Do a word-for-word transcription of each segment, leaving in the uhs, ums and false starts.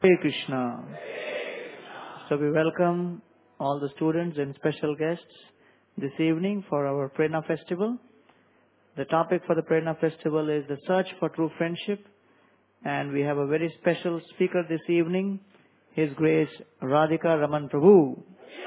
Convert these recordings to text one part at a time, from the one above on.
Hare Krishna. So we welcome all the students and special guests this evening for our Prerna Festival. The topic for the Prerna Festival is the search for true friendship. And we have a very special speaker this evening, His Grace Radhika Raman Prabhu.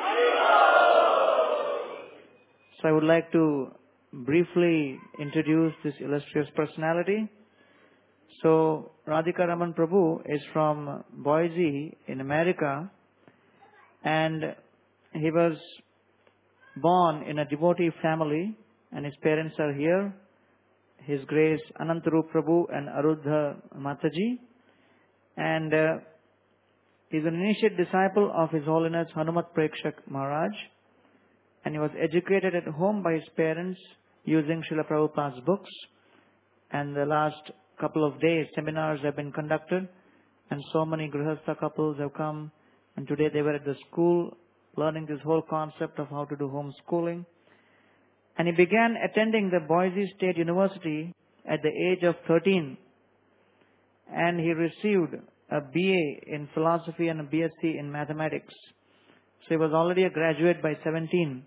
So I would like to briefly introduce this illustrious personality. So Radhika Raman Prabhu is from Boise in America, and he was born in a devotee family, and his parents are here, His Grace Anantarup Prabhu and Arudha Mataji. And uh, he's an initiate disciple of His Holiness Hanumat Prekshak Maharaj, and he was educated at home by his parents using Srila Prabhupada's books. And the last couple of days, seminars have been conducted, and so many Grihastha couples have come, and today they were at the school learning this whole concept of how to do homeschooling. And he began attending the Boise State University at the age of thirteen, and he received a B A in philosophy and a B S c in mathematics. So he was already a graduate by seventeen.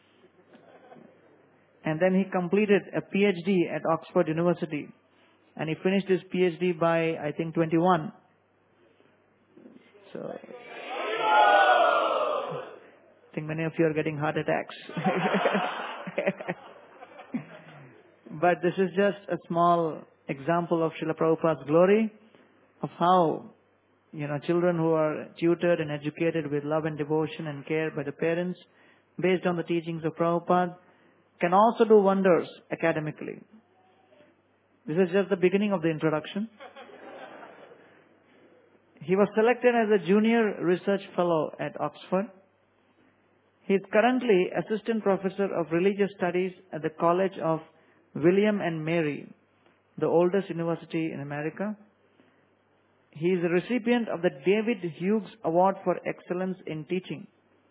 And then he completed a PhD at Oxford University. And he finished his PhD by, I think, twenty-one. So, I think many of you are getting heart attacks. But this is just a small example of Srila Prabhupada's glory, of how, you know, children who are tutored and educated with love and devotion and care by the parents, based on the teachings of Prabhupada, can also do wonders academically. This is just the beginning of the introduction. He was selected as a junior research fellow at Oxford. He is currently assistant professor of religious studies at the College of William and Mary, the oldest university in America. He is a recipient of the David Hughes Award for Excellence in Teaching.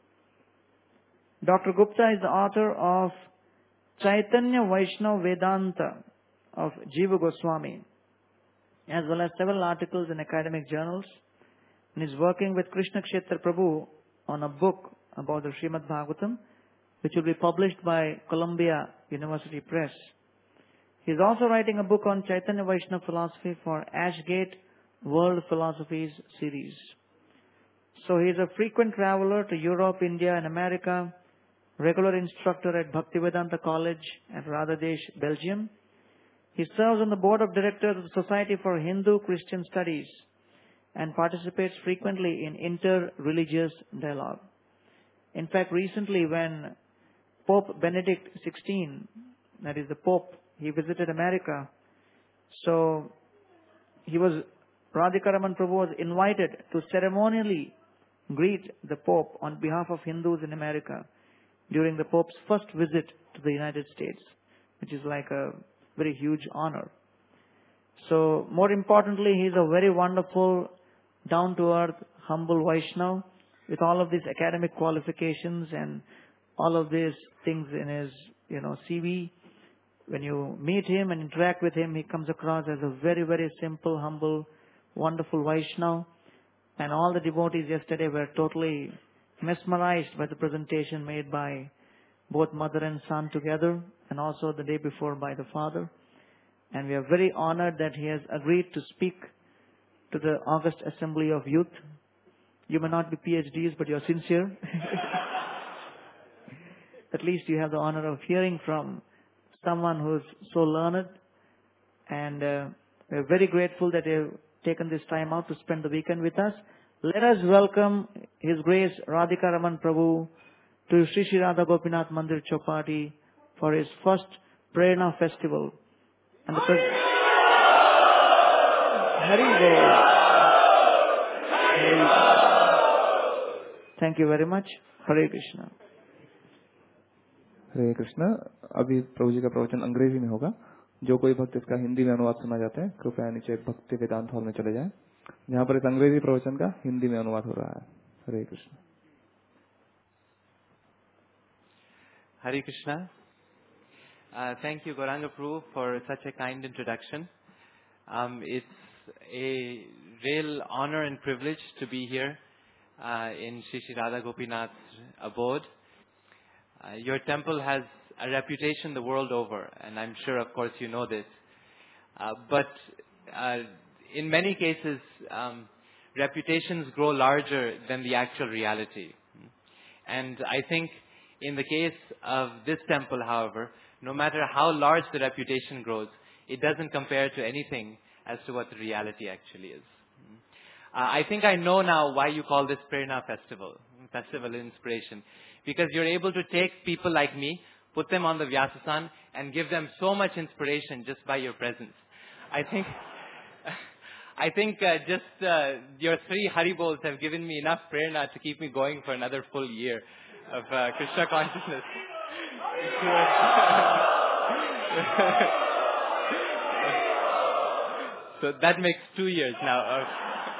Doctor Gupta is the author of Chaitanya Vaishnava Vedanta of Jiva Goswami, as well as several articles in academic journals, and is working with Krishna Kshetra Prabhu on a book about the Srimad Bhagavatam, which will be published by Columbia University Press. He is also writing a book on Chaitanya Vaishnava philosophy for Ashgate World Philosophies series. So he is a frequent traveler to Europe, India, and America, regular instructor at Bhaktivedanta College at Radhadesh, Belgium. He serves on the board of directors of the Society for Hindu-Christian Studies and participates frequently in inter-religious dialogue. In fact, recently when Pope Benedict the sixteenth, that is the Pope, he visited America, so he was, Radhika Raman Prabhu was invited to ceremonially greet the Pope on behalf of Hindus in America during the Pope's first visit to the United States, which is like a very huge honor. So, more importantly, he is a very wonderful, down-to-earth, humble Vaishnava with all of these academic qualifications and all of these things in his, you know, C V. When you meet him and interact with him, he comes across as a very, very simple, humble, wonderful Vaishnava. And all the devotees yesterday were totally mesmerized by the presentation made by both mother and son together, and also the day before by the father. And we are very honored that he has agreed to speak to the August Assembly of Youth. You may not be PhDs, but you are sincere. At least you have the honor of hearing from someone who is so learned. And uh, we are very grateful that you have taken this time out to spend the weekend with us. Let us welcome His Grace Radhika Raman Prabhu to Sri Sri Radha Gopinath Mandir Chopati for his first Prerna Festival. And the pres- Hari Bol. Thank you very much. Hare Krishna. हरे कृष्णा। अभी प्रभु जी का प्रवचन अंग्रेजी में होगा। जो कोई भक्त इसका हिंदी में अनुवाद सुनना चाहते हैं, कृपया नीचे भक्ति वेदांत हॉल में चले जाएं, जहाँ पर इस अंग्रेजी प्रवचन का हिंदी में अनुवाद हो रहा है। हरे Krishna. Hare Krishna. Uh, thank you, Gauranga Prabhu, for such a kind introduction. Um, it's a real honor and privilege to be here uh, in Shri Shri Radha Gopinath's abode. Uh, your temple has a reputation the world over, and I'm sure, of course, you know this. Uh, but uh, in many cases, um, reputations grow larger than the actual reality. And I think in the case of this temple, however, no matter how large the reputation grows, it doesn't compare to anything as to what the reality actually is. Uh, I think I know now why you call this Prerna Festival, Festival of Inspiration. Because you're able to take people like me, put them on the Vyasasan, and give them so much inspiration just by your presence. I think, I think uh, just uh, your three Haribols have given me enough prerna to keep me going for another full year of uh, Krishna consciousness. So that makes two years now. Of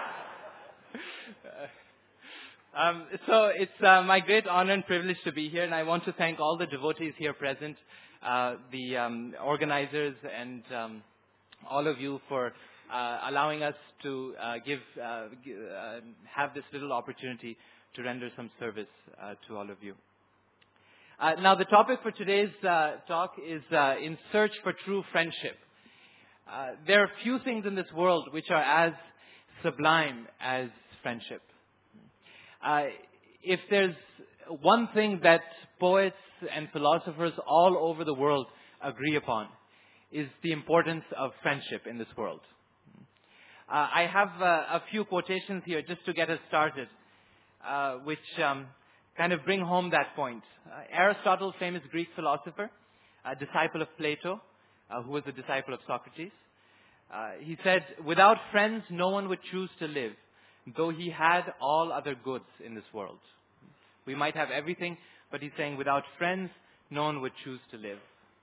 Um, so it's uh, my great honor and privilege to be here, and I want to thank all the devotees here present, uh, the um, organizers, and um, all of you for uh, allowing us to uh, give, uh, g- uh, have this little opportunity to render some service uh, to all of you. Uh, now, the topic for today's uh, talk is uh, in search for true friendship. Uh, there are few things in this world which are as sublime as friendship. Uh, if there's one thing that poets and philosophers all over the world agree upon, is the importance of friendship in this world. Uh, I have uh, a few quotations here just to get us started, uh, which um, kind of bring home that point. Uh, Aristotle, famous Greek philosopher, a disciple of Plato, uh, who was a disciple of Socrates, uh, he said, "Without friends, no one would choose to live, though he had all other goods in this world." We might have everything, but he's saying without friends, no one would choose to live.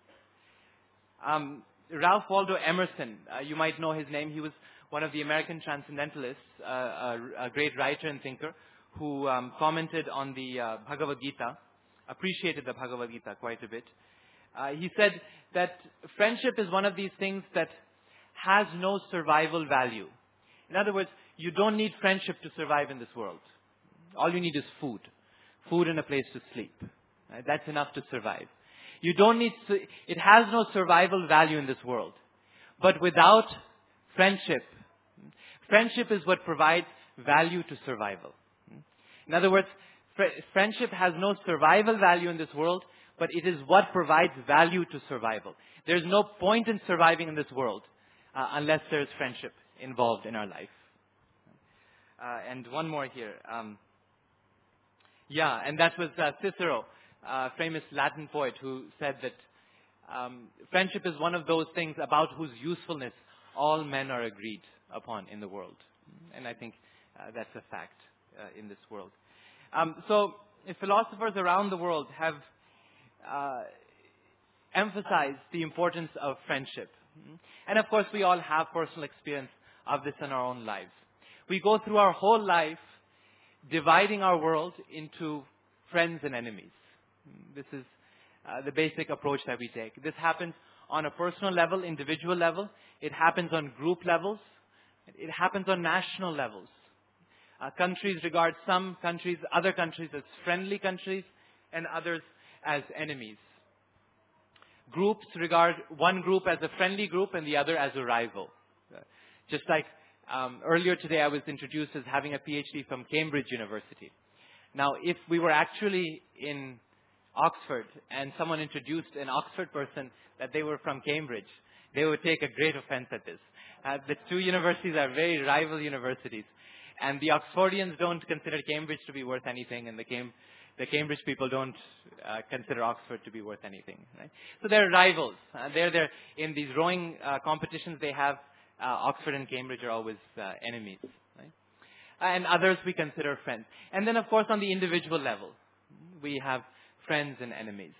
Um, Ralph Waldo Emerson, uh, you might know his name. He was one of the American transcendentalists, uh, a, a great writer and thinker, who um, commented on the uh, Bhagavad Gita, appreciated the Bhagavad Gita quite a bit. Uh, he said that friendship is one of these things that has no survival value. In other words, you don't need friendship to survive in this world. All you need is food. Food and a place to sleep. Right? That's enough to survive. You don't need, it has no survival value in this world. But without friendship, friendship is what provides value to survival. In other words, fr- friendship has no survival value in this world, but it is what provides value to survival. There's no point in surviving in this world uh, unless there's friendship involved in our life. Uh, and one more here. Um, yeah, and that was uh, Cicero, uh, famous Latin poet, who said that um, friendship is one of those things about whose usefulness all men are agreed upon in the world. And I think uh, that's a fact uh, in this world. Um, so philosophers around the world have uh, emphasized the importance of friendship. And of course, we all have personal experience of this in our own lives. We go through our whole life dividing our world into friends and enemies. This is uh, the basic approach that we take. This happens on a personal level, individual level. It happens on group levels. It happens on national levels. Uh, countries regard some countries, other countries as friendly countries, and others as enemies. Groups regard one group as a friendly group and the other as a rival. Uh, just like um, earlier today I was introduced as having a PhD from Cambridge University. Now, if we were actually in Oxford and someone introduced an Oxford person that they were from Cambridge, they would take a great offense at this. Uh, the two universities are very rival universities. And the Oxfordians don't consider Cambridge to be worth anything, and the, Cam- the Cambridge people don't uh, consider Oxford to be worth anything. Right? So they're rivals. Uh, they're there in these rowing uh, competitions. They have uh, Oxford and Cambridge are always uh, enemies, right? And others we consider friends. And then, of course, on the individual level, we have friends and enemies.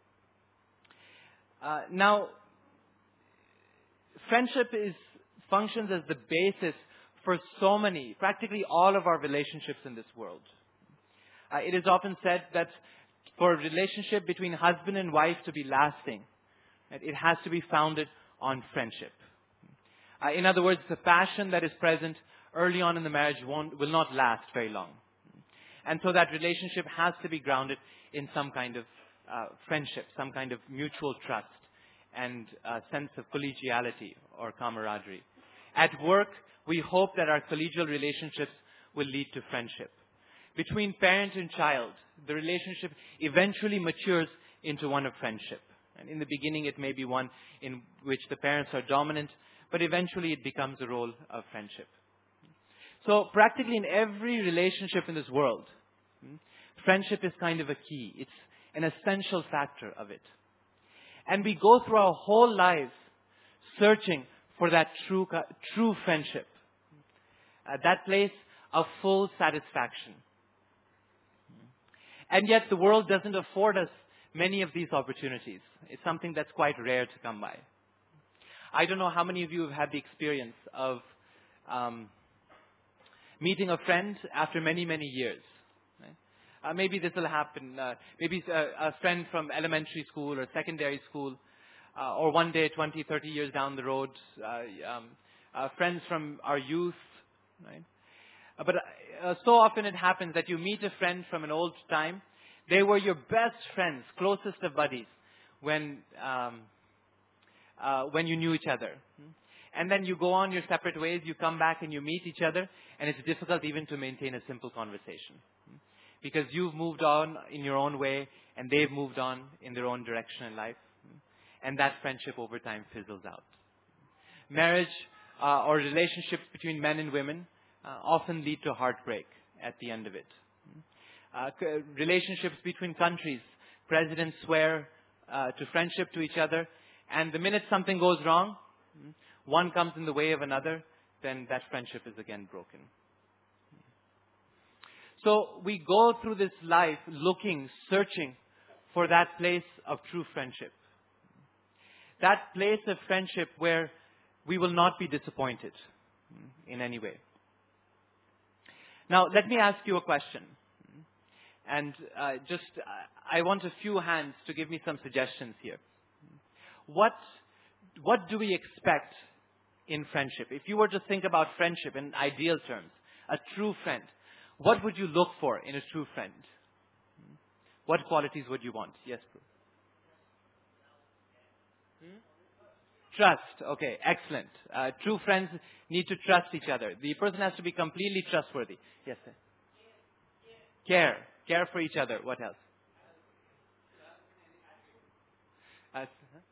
Uh, now, friendship is functions as the basis for so many, practically all of our relationships in this world. Uh, it is often said that for a relationship between husband and wife to be lasting, right, it has to be founded on friendship. Uh, in other words, the passion that is present early on in the marriage won't, will not last very long. And so that relationship has to be grounded in some kind of uh, friendship, some kind of mutual trust and a sense of collegiality or camaraderie. At work, we hope that our collegial relationships will lead to friendship. Between parent and child, the relationship eventually matures into one of friendship. And in the beginning, it may be one in which the parents are dominant, but eventually it becomes a role of friendship. So practically in every relationship in this world, friendship is kind of a key. It's an essential factor of it. And we go through our whole lives searching for that true, true friendship, uh, that place of full satisfaction. And yet the world doesn't afford us many of these opportunities. It's something that's quite rare to come by. I don't know how many of you have had the experience of um, meeting a friend after many, many years. Right? Uh, maybe this will happen. Uh, maybe a, a friend from elementary school or secondary school, uh, or one day, twenty, thirty years down the road, uh, um, uh, friends from our youth. Right? Uh, but uh, so often it happens that you meet a friend from an old time. They were your best friends, closest of buddies, when um, uh, when you knew each other. And then you go on your separate ways, you come back and you meet each other, and it's difficult even to maintain a simple conversation. Because you've moved on in your own way, and they've moved on in their own direction in life. And that friendship over time fizzles out. Marriage uh, or relationships between men and women uh, often lead to heartbreak at the end of it. Uh, relationships between countries, presidents swear uh, to friendship to each other, and the minute something goes wrong, one comes in the way of another, then that friendship is again broken. So we go through this life looking, searching for that place of true friendship. That place of friendship where we will not be disappointed in any way. Now, let me ask you a question. And uh, just, uh, I want a few hands to give me some suggestions here. What, what do we expect in friendship? If you were to think about friendship in ideal terms, a true friend, what would you look for in a true friend? What qualities would you want? Yes, Prue. Hmm? Trust. Okay, excellent. Uh, true friends need to trust each other. The person has to be completely trustworthy. Yes, sir. Care. Care for each other. What else? Uh,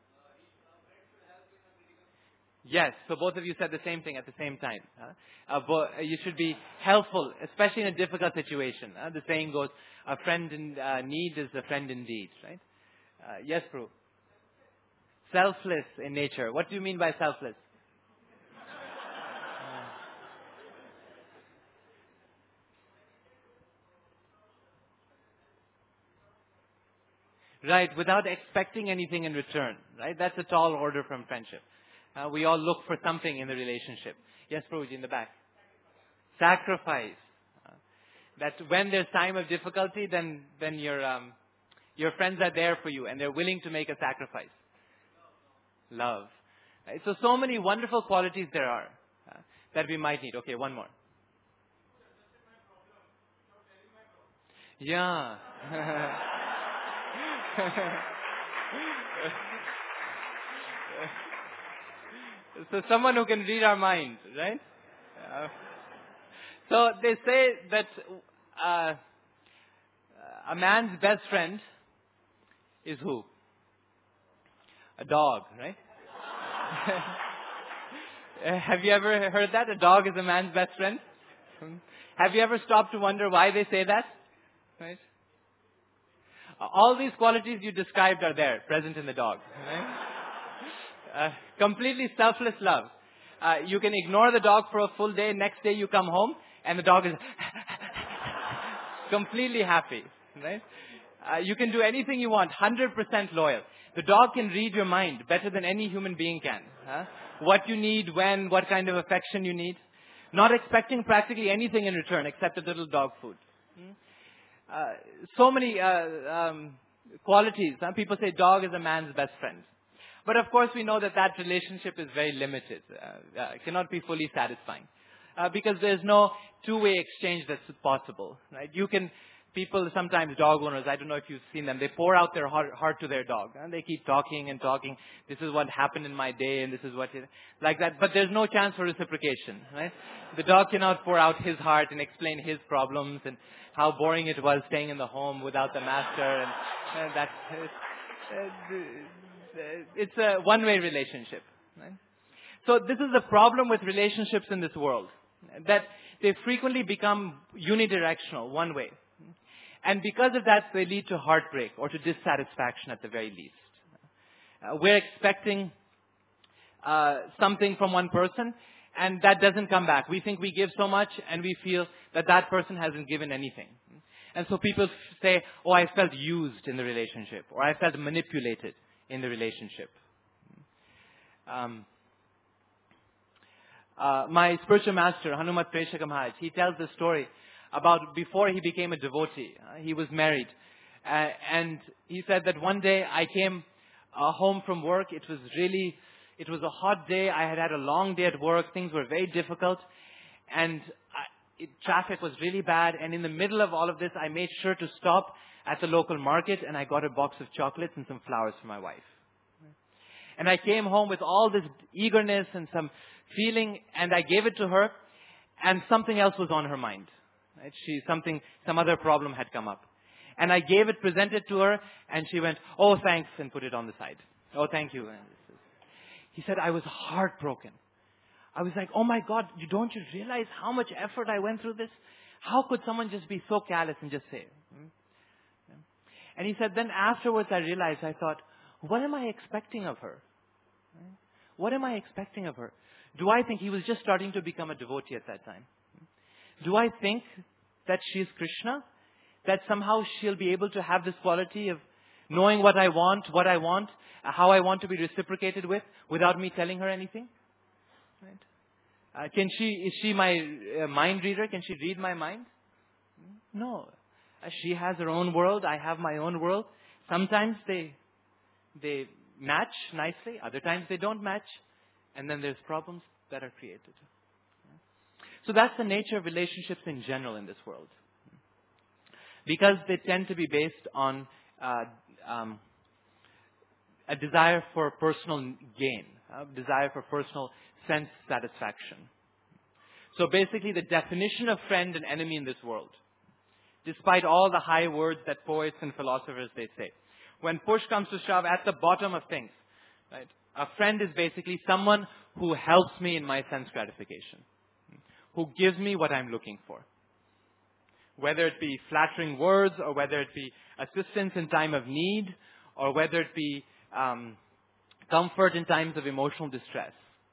yes, so both of you said the same thing at the same time. Huh? Uh, bo- you should be helpful, especially in a difficult situation. Uh, the saying goes, a friend in uh, need is a friend indeed. Right? Uh, yes, Prue. Selfless in nature. What do you mean by selfless? Right, without expecting anything in return. Right, that's a tall order from friendship. Uh, we all look for something in the relationship. Yes, Prabhuji, in the back. Sacrifice. Uh, that when there's time of difficulty, then then your um, your friends are there for you and they're willing to make a sacrifice. Love. Right? So so many wonderful qualities there are uh, that we might need. Okay, one more. Yeah. So someone who can read our mind, right? Uh, so they say that uh, a man's best friend is who? A dog, right? Have you ever heard that? A dog is a man's best friend? Have you ever stopped to wonder why they say that? Right? All these qualities you described are there, present in the dog. Right? Uh, completely selfless love. Uh, you can ignore the dog for a full day. Next day you come home and the dog is completely happy. Right? Uh, you can do anything you want. one hundred percent loyal. The dog can read your mind better than any human being can. Huh? What you need, when, what kind of affection you need. Not expecting practically anything in return except a little dog food. Hmm? Uh, so many uh, um, qualities. Some people say dog is a man's best friend. But of course we know that that relationship is very limited. Uh, uh, cannot be fully satisfying. uh, because there's no two-way exchange that's possible, right? You can, people, sometimes dog owners, I don't know if you've seen them, they pour out their heart, heart to their dog, and they keep talking and talking. This is what happened in my day, and this is what, it, like that. But there's no chance for reciprocation, right? The dog cannot pour out his heart and explain his problems and how boring it was staying in the home without the master, and, and that's, uh, it's a one-way relationship, right? So this is the problem with relationships in this world, that they frequently become unidirectional, one way. And because of that, they lead to heartbreak or to dissatisfaction at the very least. Uh, we're expecting uh, something from one person, and that doesn't come back. We think we give so much, and we feel that that person hasn't given anything. And so people say, oh, I felt used in the relationship, or I felt manipulated in the relationship. Um, uh, my spiritual master, Hanumat Preshaka Maharaj, he tells the story about before he became a devotee. Uh, he was married. Uh, and he said that one day I came uh, home from work. It was really, it was a hot day. I had had a long day at work. Things were very difficult. And I, it, traffic was really bad. And in the middle of all of this, I made sure to stop at the local market, and I got a box of chocolates and some flowers for my wife. And I came home with all this eagerness and some feeling, and I gave it to her, and something else was on her mind. Right? She, something, some other problem had come up. And I gave it, presented to her, and she went, oh, thanks, and put it on the side. Oh, thank you. And he said, I was heartbroken. I was like, oh my God, you don't you realize how much effort I went through this? How could someone just be so callous and just say? Hmm? And he said, then afterwards I realized, I thought, what am I expecting of her? What am I expecting of her? Do I think he was just starting to become a devotee at that time? Do I think that she's Krishna? That somehow she'll be able to have this quality of knowing what I want, what I want, how I want to be reciprocated with, without me telling her anything? Right? Uh, can she, is she my uh, mind reader? Can she read my mind? No. Uh, she has her own world. I have my own world. Sometimes they, they match nicely. Other times they don't match. And then there's problems that are created. So that's the nature of relationships in general in this world. Because they tend to be based on uh, um, a desire for personal gain, a desire for personal sense satisfaction. So basically the definition of friend and enemy in this world, despite all the high words that poets and philosophers they say, when push comes to shove, at the bottom of things, right, a friend is basically someone who helps me in my sense gratification, who gives me what I'm looking for. Whether it be flattering words, or whether it be assistance in time of need, or whether it be um, comfort in times of emotional distress.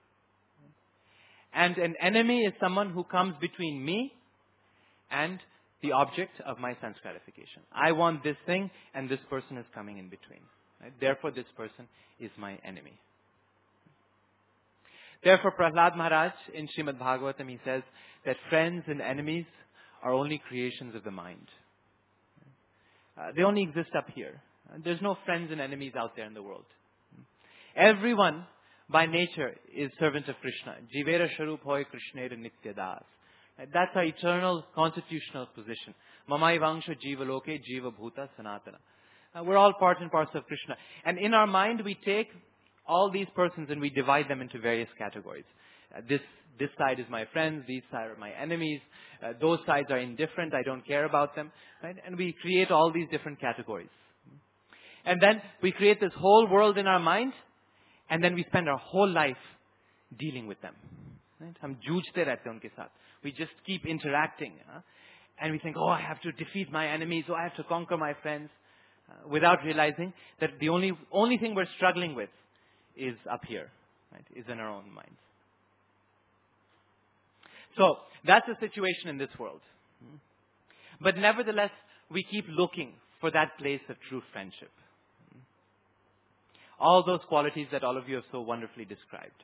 And an enemy is someone who comes between me and the object of my sense gratification. I want this thing, and this person is coming in between. Right? Therefore, this person is my enemy. Therefore, Prahlad Maharaj in Srimad Bhagavatam, he says that friends and enemies are only creations of the mind. Uh, they only exist up here. Uh, there's no friends and enemies out there in the world. Everyone, by nature, is servant of Krishna. Jivera Sharup Hoy Krishnera Nitya Das. Uh, that's our eternal constitutional position. Mamai Vangsha Jiva Loke Jiva Bhuta Sanatana. Uh, we're all part and parcel of Krishna. And in our mind, we take all these persons and we divide them into various categories. Uh, this This side is my friends, these side are my enemies, uh, those sides are indifferent, I don't care about them. Right? And we create all these different categories. And then we create this whole world in our mind, and then we spend our whole life dealing with them. Right? Hum joojte rehte unke saath. We just keep interacting. Huh? And we think, oh, I have to defeat my enemies, oh, I have to conquer my friends, uh, without realizing that the only, only thing we're struggling with is up here, right? Is in our own minds. So, that's the situation in this world. But nevertheless, we keep looking for that place of true friendship. All those qualities that all of you have so wonderfully described.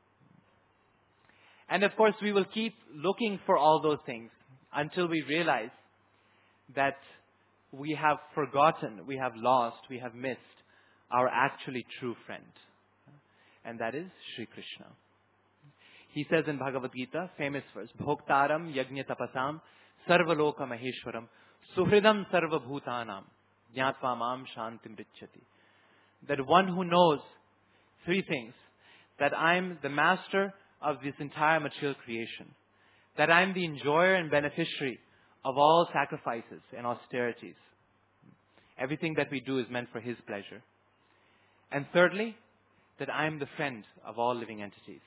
And of course, we will keep looking for all those things until we realize that we have forgotten, we have lost, we have missed our actually true friend. And that is Sri Krishna. He says in Bhagavad Gita, famous verse, Bhoktaram yajna tapasam sarvaloka maheshwaram suhridam sarva bhutanam jnatva mam shantim richati. That one who knows three things, that I'm the master of this entire material creation, that I'm the enjoyer and beneficiary of all sacrifices and austerities. Everything that we do is meant for His pleasure. And thirdly, that I am the friend of all living entities.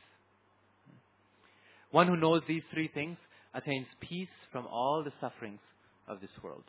One who knows these three things attains peace from all the sufferings of this world.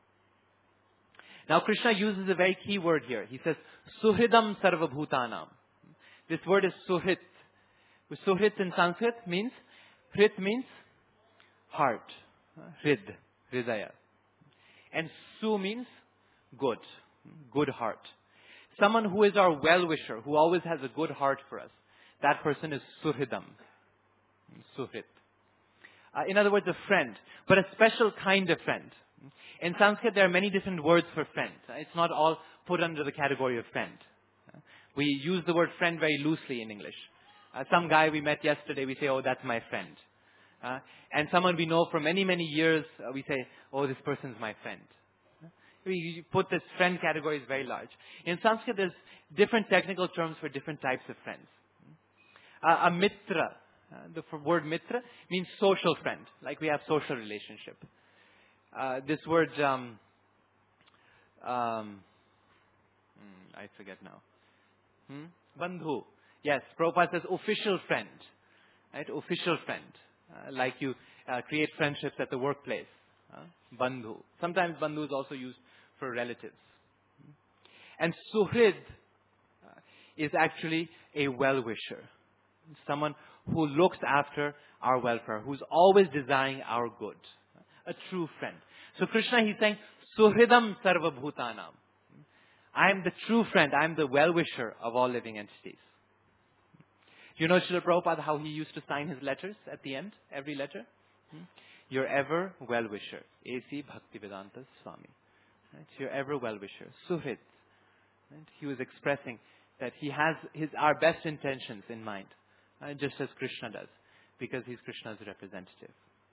Now Krishna uses a very key word here. He says, Suhridam sarva bhutanam. This word is suhrit. Suhrit in Sanskrit means, hrit means heart. Hrid, hridaya. And su means good, good heart. Someone who is our well-wisher, who always has a good heart for us. That person is suhridam. Suhrit. Uh, in other words, a friend, but a special kind of friend. In Sanskrit, there are many different words for friend. It's not all put under the category of friend. We use the word friend very loosely in English. Uh, some guy we met yesterday, we say, oh, that's my friend. Uh, and someone we know for many, many years, uh, we say, oh, this person's my friend. We put this friend category is very large. In Sanskrit, there's different technical terms for different types of friends. Uh, a mitra, uh, the word mitra, means social friend, like we have social relationship. Uh, this word, um, um, hmm, I forget now. Hmm? Bandhu. Yes, Prabhupada says official friend. Right? Official friend. Uh, like you uh, create friendships at the workplace. Uh, bandhu. Sometimes bandhu is also used for relatives. And suhrid uh, is actually a well-wisher. Someone who looks after our welfare, who's always desiring our good. A true friend. So Krishna, he's saying, Suhridam sarva bhutanam. I am the true friend. I am the well-wisher of all living entities. You know Srila Prabhupada, how he used to sign his letters at the end, every letter? Hmm? Your ever well-wisher. A C Bhaktivedanta Swami. Right? Your ever well-wisher. Suhrid. Right? He was expressing that he has his our best intentions in mind. Uh, just as Krishna does. Because he's Krishna's representative.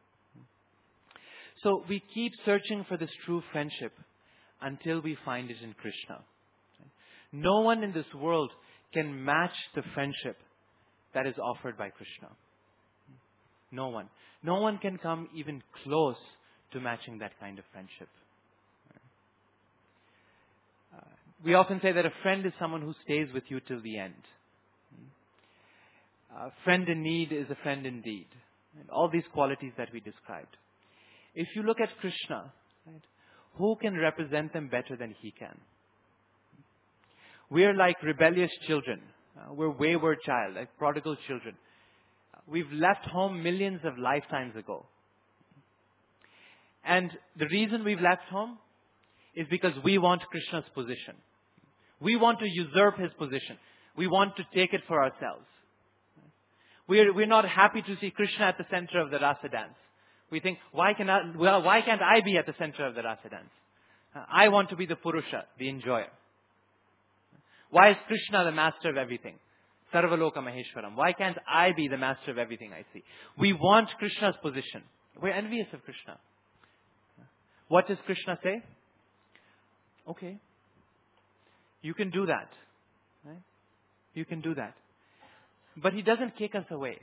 So we keep searching for this true friendship until we find it in Krishna. No one in this world can match the friendship that is offered by Krishna. No one. No one can come even close to matching that kind of friendship. Uh, we often say that a friend is someone who stays with you till the end. A friend in need is a friend indeed. And all these qualities that we described. If you look at Krishna, right, who can represent them better than he can? We're like rebellious children. Uh, we're wayward child, like prodigal children. Uh, we've left home millions of lifetimes ago. And the reason we've left home is because we want Krishna's position. We want to usurp his position. We want to take it for ourselves. We're, we're not happy to see Krishna at the center of the rasa dance. We think, why, can I, well, why can't I be at the center of the rasa dance? Uh, I want to be the Purusha, the enjoyer. Why is Krishna the master of everything? Sarvaloka Maheshwaram. Why can't I be the master of everything I see? We want Krishna's position. We're envious of Krishna. What does Krishna say? Okay. You can do that. Right? You can do that. But he doesn't kick us away.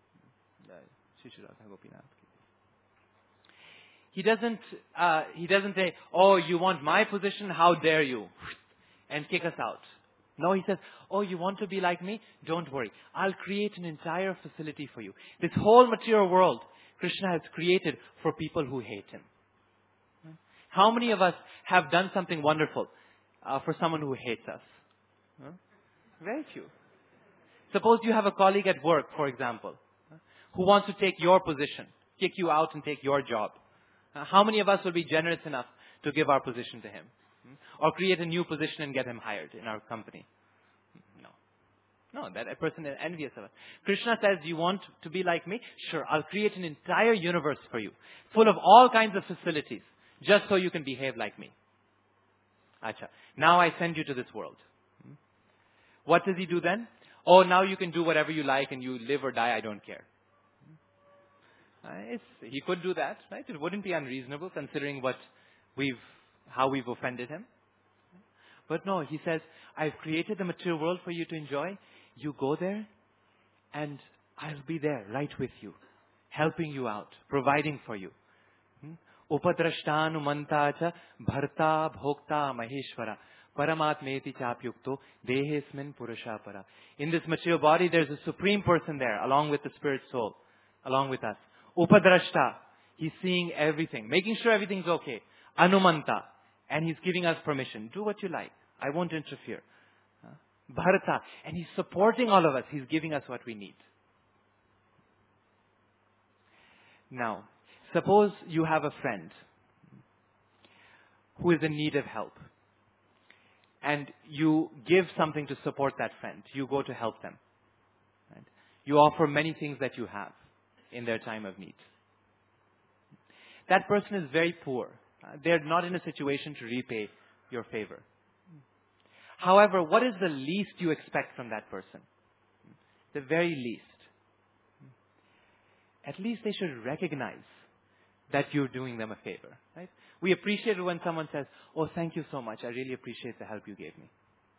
He doesn't, uh, he doesn't say, oh, you want my position? How dare you? And kick us out. No, he says, oh, you want to be like me? Don't worry. I'll create an entire facility for you. This whole material world, Krishna has created for people who hate him. How many of us have done something wonderful uh, for someone who hates us? Huh? Very few. Suppose you have a colleague at work, for example, who wants to take your position, kick you out and take your job. Uh, how many of us will be generous enough to give our position to him? Or create a new position and get him hired in our company? No. No, that a person is envious of us. Krishna says, you want to be like me? Sure, I'll create an entire universe for you, full of all kinds of facilities, just so you can behave like me. Acha. Now I send you to this world. What does he do then? Oh, now you can do whatever you like and you live or die, I don't care. Uh, it's, he could do that, right? It wouldn't be unreasonable considering what we've, how we've offended him. But no, he says, I've created the material world for you to enjoy. You go there and I'll be there right with you, helping you out, providing for you. Upadrashtanumanta cha bharta bhokta maheshwara paramatmeti chapyukto dehesmin purusha para. In this material body, there's a supreme person there, along with the spirit soul, along with us. Upadrashta, he's seeing everything, making sure everything's okay. Anumanta, and he's giving us permission. Do what you like. I won't interfere. Bharata, and he's supporting all of us. He's giving us what we need. Now, suppose you have a friend who is in need of help. And you give something to support that friend. You go to help them. Right? You offer many things that you have in their time of need. That person is very poor. Uh, they're not in a situation to repay your favor. However, what is the least you expect from that person? The very least. At least they should recognize that you're doing them a favor. Right? We appreciate it when someone says, oh, thank you so much. I really appreciate the help you gave me.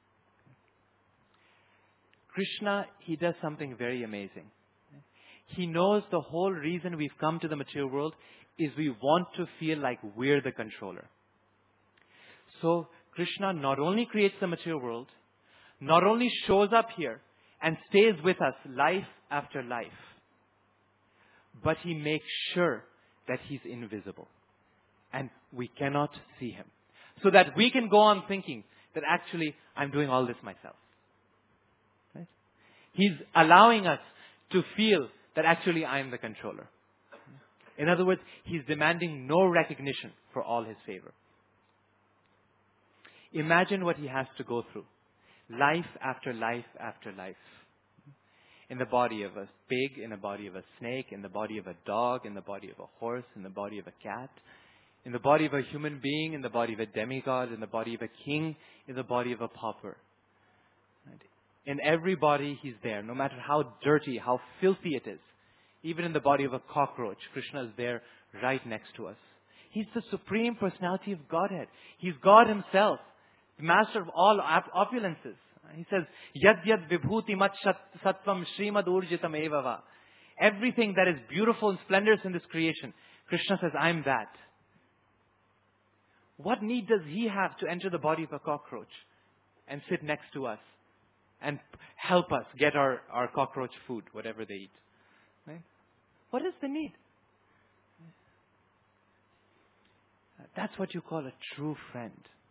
Krishna, he does something very amazing. He knows the whole reason we've come to the material world is we want to feel like we're the controller. So Krishna not only creates the material world, not only shows up here and stays with us life after life, but he makes sure that he's invisible and we cannot see him. So that we can go on thinking that actually I'm doing all this myself. Right? He's allowing us to feel that actually I'm the controller. In other words, he's demanding no recognition for all his favor. Imagine what he has to go through. Life after life after life. In the body of a pig, in the body of a snake, in the body of a dog, in the body of a horse, in the body of a cat, in the body of a human being, in the body of a demigod, in the body of a king, in the body of a pauper. Right? In every body, he's there, no matter how dirty, how filthy it is. Even in the body of a cockroach, Krishna is there right next to us. He's the supreme personality of Godhead. He's God himself, the master of all opulences. He says, Yad yad vibhuti mat sattvam srimad urjitam evava. Everything that is beautiful and splendorous in this creation, Krishna says, I'm that. What need does he have to enter the body of a cockroach and sit next to us and help us get our, our cockroach food, whatever they eat? Right? What is the need? That's what you call a true friend.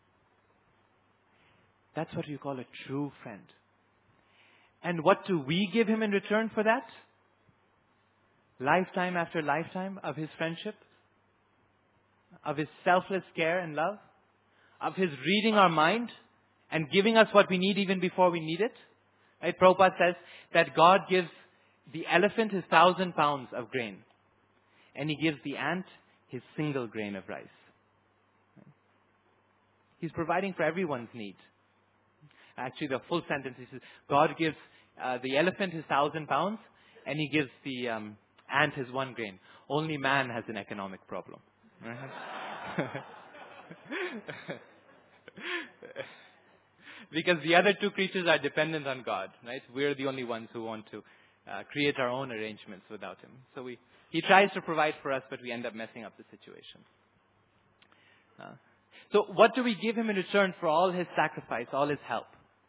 That's what you call a true friend. And what do we give him in return for that? Lifetime after lifetime of his friendship? Of his selfless care and love? Of his reading our mind and giving us what we need even before we need it? Right? Prabhupada says that God gives the elephant his thousand pounds of grain. And he gives the ant his single grain of rice. He's providing for everyone's need. Actually, the full sentence, he says, God gives uh, the elephant his thousand pounds, and he gives the um, ant his one grain. Only man has an economic problem. Because the other two creatures are dependent on God, right? We're the only ones who want to uh, create our own arrangements without him. So we, he tries to provide for us, but we end up messing up the situation. Uh, so what do we give him in return for all his sacrifice, all his help?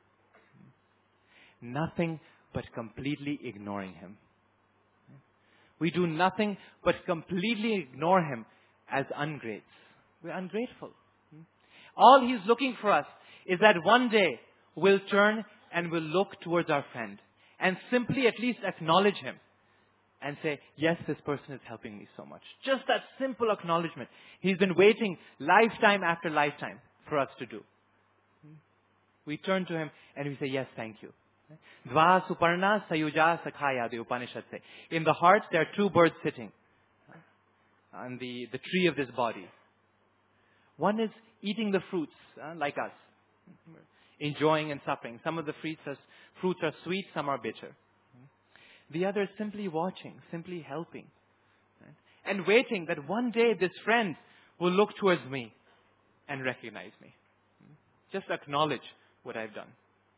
Nothing but completely ignoring him. We do nothing but completely ignore him as ungrates. We're ungrateful. All he's looking for us is that one day we'll turn and we'll look towards our friend and simply at least acknowledge him and say, yes, this person is helping me so much. Just that simple acknowledgement. He's been waiting lifetime after lifetime for us to do. We turn to him and we say, yes, thank you. Dva suparna sayuja sakhaya, the Upanishad say. In the heart, there are two birds sitting on the, the tree of this body. One is eating the fruits, uh, like us, enjoying and suffering. Some of the fruits are, fruits are sweet, some are bitter. The other is simply watching, simply helping. Right? and waiting that one day this friend will look towards me and recognize me. Just acknowledge what I've done.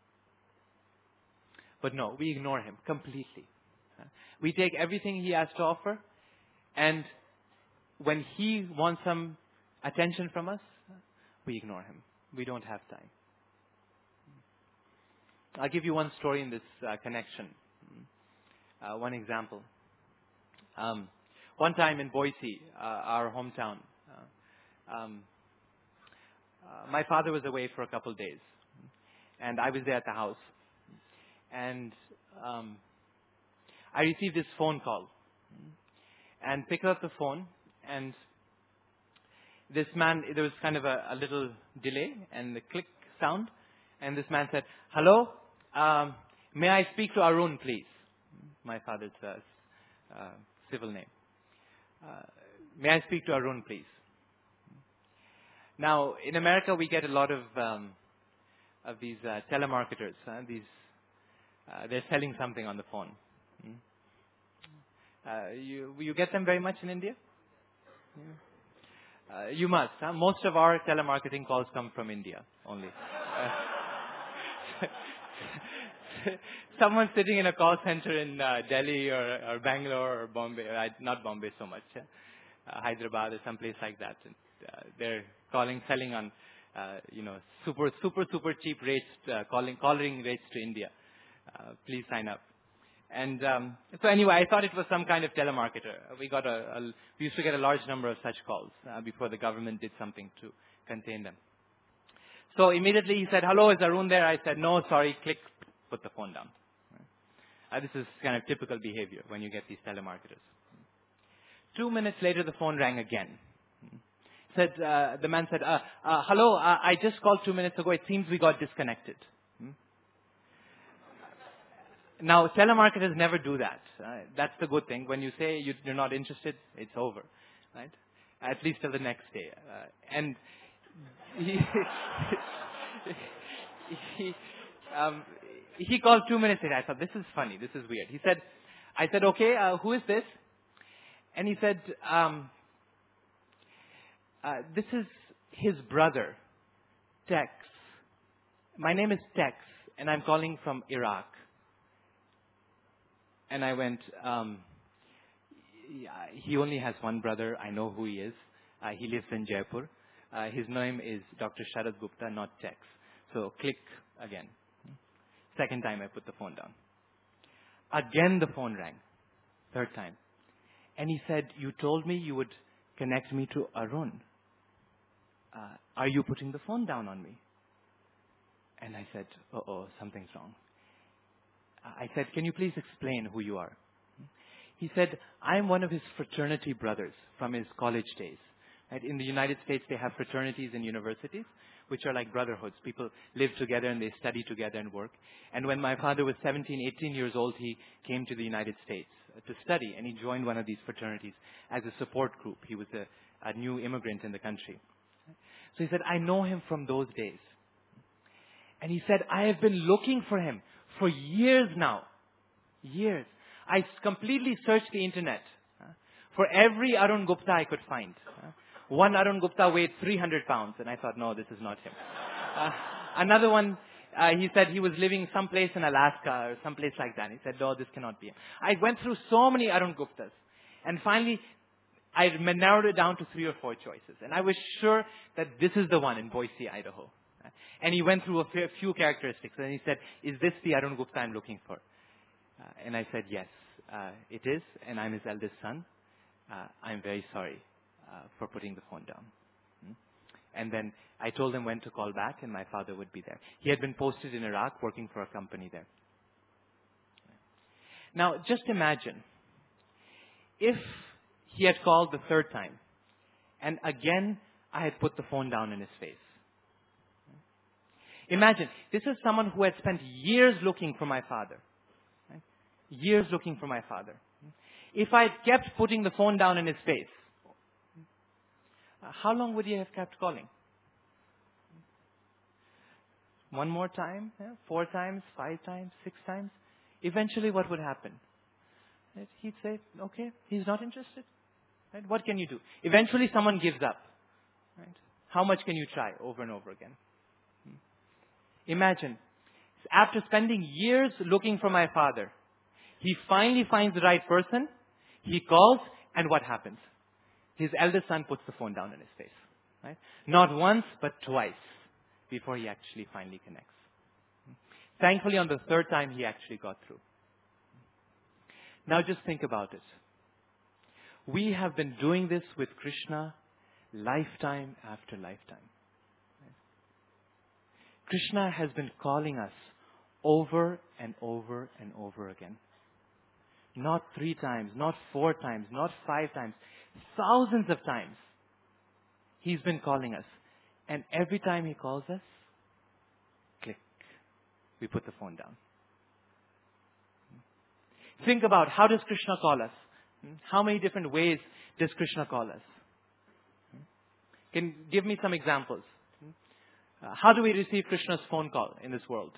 But no, we ignore him completely. We take everything he has to offer, and when he wants some attention from us, we ignore him. We don't have time. I'll give you one story in this uh, connection. Uh, one example. Um, one time in Boise, uh, our hometown, uh, um, uh, my father was away for a couple of days, and I was there at the house. And um, I received this phone call, and picked up the phone, and this man, there was kind of a, a little delay and the click sound, and this man said, "Hello, um, may I speak to Arun, please?" My father's uh, uh, civil name. Uh, "May I speak to Arun, please?" Now, in America, we get a lot of um, of these uh, telemarketers. Uh, these uh, they're selling something on the phone. Hmm? Uh, you you get them very much in India? Yeah. Uh, you must. Huh? Most of our telemarketing calls come from India only. Uh, someone sitting in a call center in uh, Delhi or, or Bangalore or Bombay, or uh, not Bombay so much, uh, Hyderabad or someplace like that. And, uh, they're calling, selling on, uh, you know, super, super, super cheap rates, uh, calling, calling rates to India. Uh, please sign up. And um, so anyway, I thought it was some kind of telemarketer. We got a, a we used to get a large number of such calls uh, before the government did something to contain them. So immediately he said, "Hello, is Arun there?" I said, "No, sorry." Click, put the phone down. Uh, this is kind of typical behavior when you get these telemarketers. Two minutes later, the phone rang again. Said uh, the man said, uh, uh, "Hello, uh, I just called two minutes ago. It seems we got disconnected." Hmm? Now, telemarketers never do that. Uh, that's the good thing. When you say you, you're not interested, it's over, right? At least till the next day. Uh, and he, he, um, he called two minutes later. I thought, this is funny. This is weird. He said, I said, "Okay, uh, who is this?" And he said, um, uh, "This is his brother, Tex. My name is Tex, and I'm calling from Iraq." And I went, um, yeah, he only has one brother. I know who he is. Uh, he lives in Jaipur. Uh, his name is Doctor Sharad Gupta, not Tex. So click again. Second time I put the phone down. Again the phone rang. Third time. And he said, "You told me you would connect me to Arun. Uh, are you putting the phone down on me?" And I said, "Uh-oh, something's wrong." I said, "Can you please explain who you are?" He said, "I'm one of his fraternity brothers from his college days." Right? In the United States, they have fraternities in universities, which are like brotherhoods. People live together and they study together and work. And when my father was seventeen, eighteen years old, he came to the United States to study, and he joined one of these fraternities as a support group. He was a, a new immigrant in the country. So he said, "I know him from those days." And he said, "I have been looking for him for years now. Years. I completely searched the internet uh, for every Arun Gupta I could find. Uh, one Arun Gupta weighed three hundred pounds, and I thought, no, this is not him. Uh, another one, uh, he said he was living someplace in Alaska or someplace like that. He said, no, this cannot be him. I went through so many Arun Guptas, and finally, I narrowed it down to three or four choices. And I was sure that this is the one in Boise, Idaho. And he went through a few characteristics, and he said, "Is this the Arun Gupta I'm looking for?" Uh, and I said, "Yes, uh, it is, and I'm his eldest son. Uh, I'm very sorry uh, for putting the phone down." Hmm? And then I told him when to call back, and my father would be there. He had been posted in Iraq working for a company there. Now, just imagine if he had called the third time, and again I had put the phone down in his face. Imagine, this is someone who had spent years looking for my father. Right? Years looking for my father. If I had kept putting the phone down in his face, uh, how long would he have kept calling? One more time? Yeah? Four times? Five times? Six times? Eventually what would happen? Right? He'd say, okay, he's not interested. Right? What can you do? Eventually someone gives up. Right? How much can you try over and over again? Hmm. Imagine, after spending years looking for my father, he finally finds the right person, he calls, and what happens? His eldest son puts the phone down in his face. Right? Not once, but twice before he actually finally connects. Thankfully, on the third time, he actually got through. Now just think about it. We have been doing this with Krishna lifetime after lifetime. Krishna has been calling us over and over and over again. Not three times, not four times, not five times, thousands of times. He's been calling us. And every time he calls us, click, we put the phone down. Think about, how does Krishna call us? How many different ways does Krishna call us? Can you give me some examples? Uh, how do we receive Krishna's phone call in this world?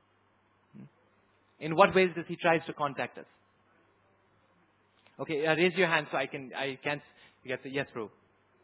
In what ways does he try to contact us? Okay, uh, raise your hand so I can, I can't get the, yes, bro.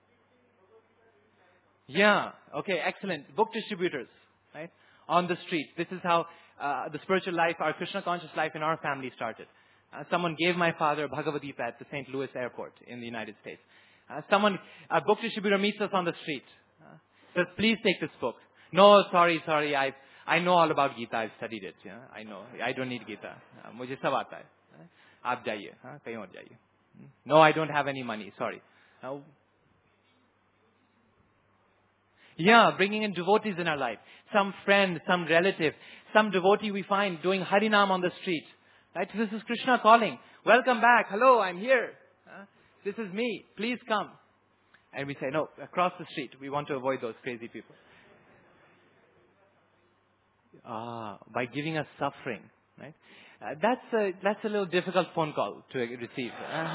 Yeah, okay, excellent. Book distributors, right? On the street. This is how uh, the spiritual life, our Krishna conscious life in our family started. Uh, someone gave my father Bhagavad Gita at the Saint Louis airport in the United States. Uh, someone, a book distributor meets us on the street. Uh, says, please take this book. No, sorry, sorry, I I know all about Gita. I've studied it. Yeah? I know. I don't need Gita. Uh, मुझे सब आता है. आप जाइए, हाँ, कहीं और जाइए. No, I don't have any money. Sorry. Uh, yeah, bringing in devotees in our life. Some friend, some relative, some devotee we find doing Harinam on the street. Right? This is Krishna calling. Welcome back. Hello, I'm here. Uh, this is me. Please come. And we say, no, across the street. We want to avoid those crazy people. Ah, by giving us suffering. Right? Uh, that's, a, that's a little difficult phone call to receive. Uh,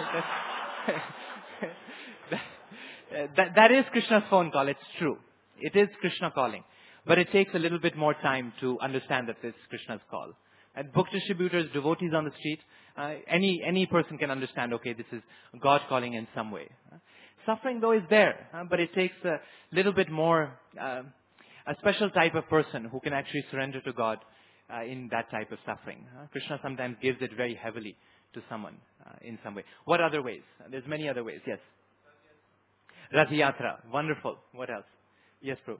that, that, that is Krishna's phone call. It's true. It is Krishna calling. But it takes a little bit more time to understand that this is Krishna's call. And book distributors, devotees on the street, uh, any any person can understand, okay, this is God calling in some way. Uh, suffering, though, is there. Uh, but it takes a little bit more, uh, a special type of person who can actually surrender to God uh, in that type of suffering. Uh, Krishna sometimes gives it very heavily to someone uh, in some way. What other ways? Uh, there's many other ways, yes. Rath Yatra, wonderful. What else? Yes, Prabhu.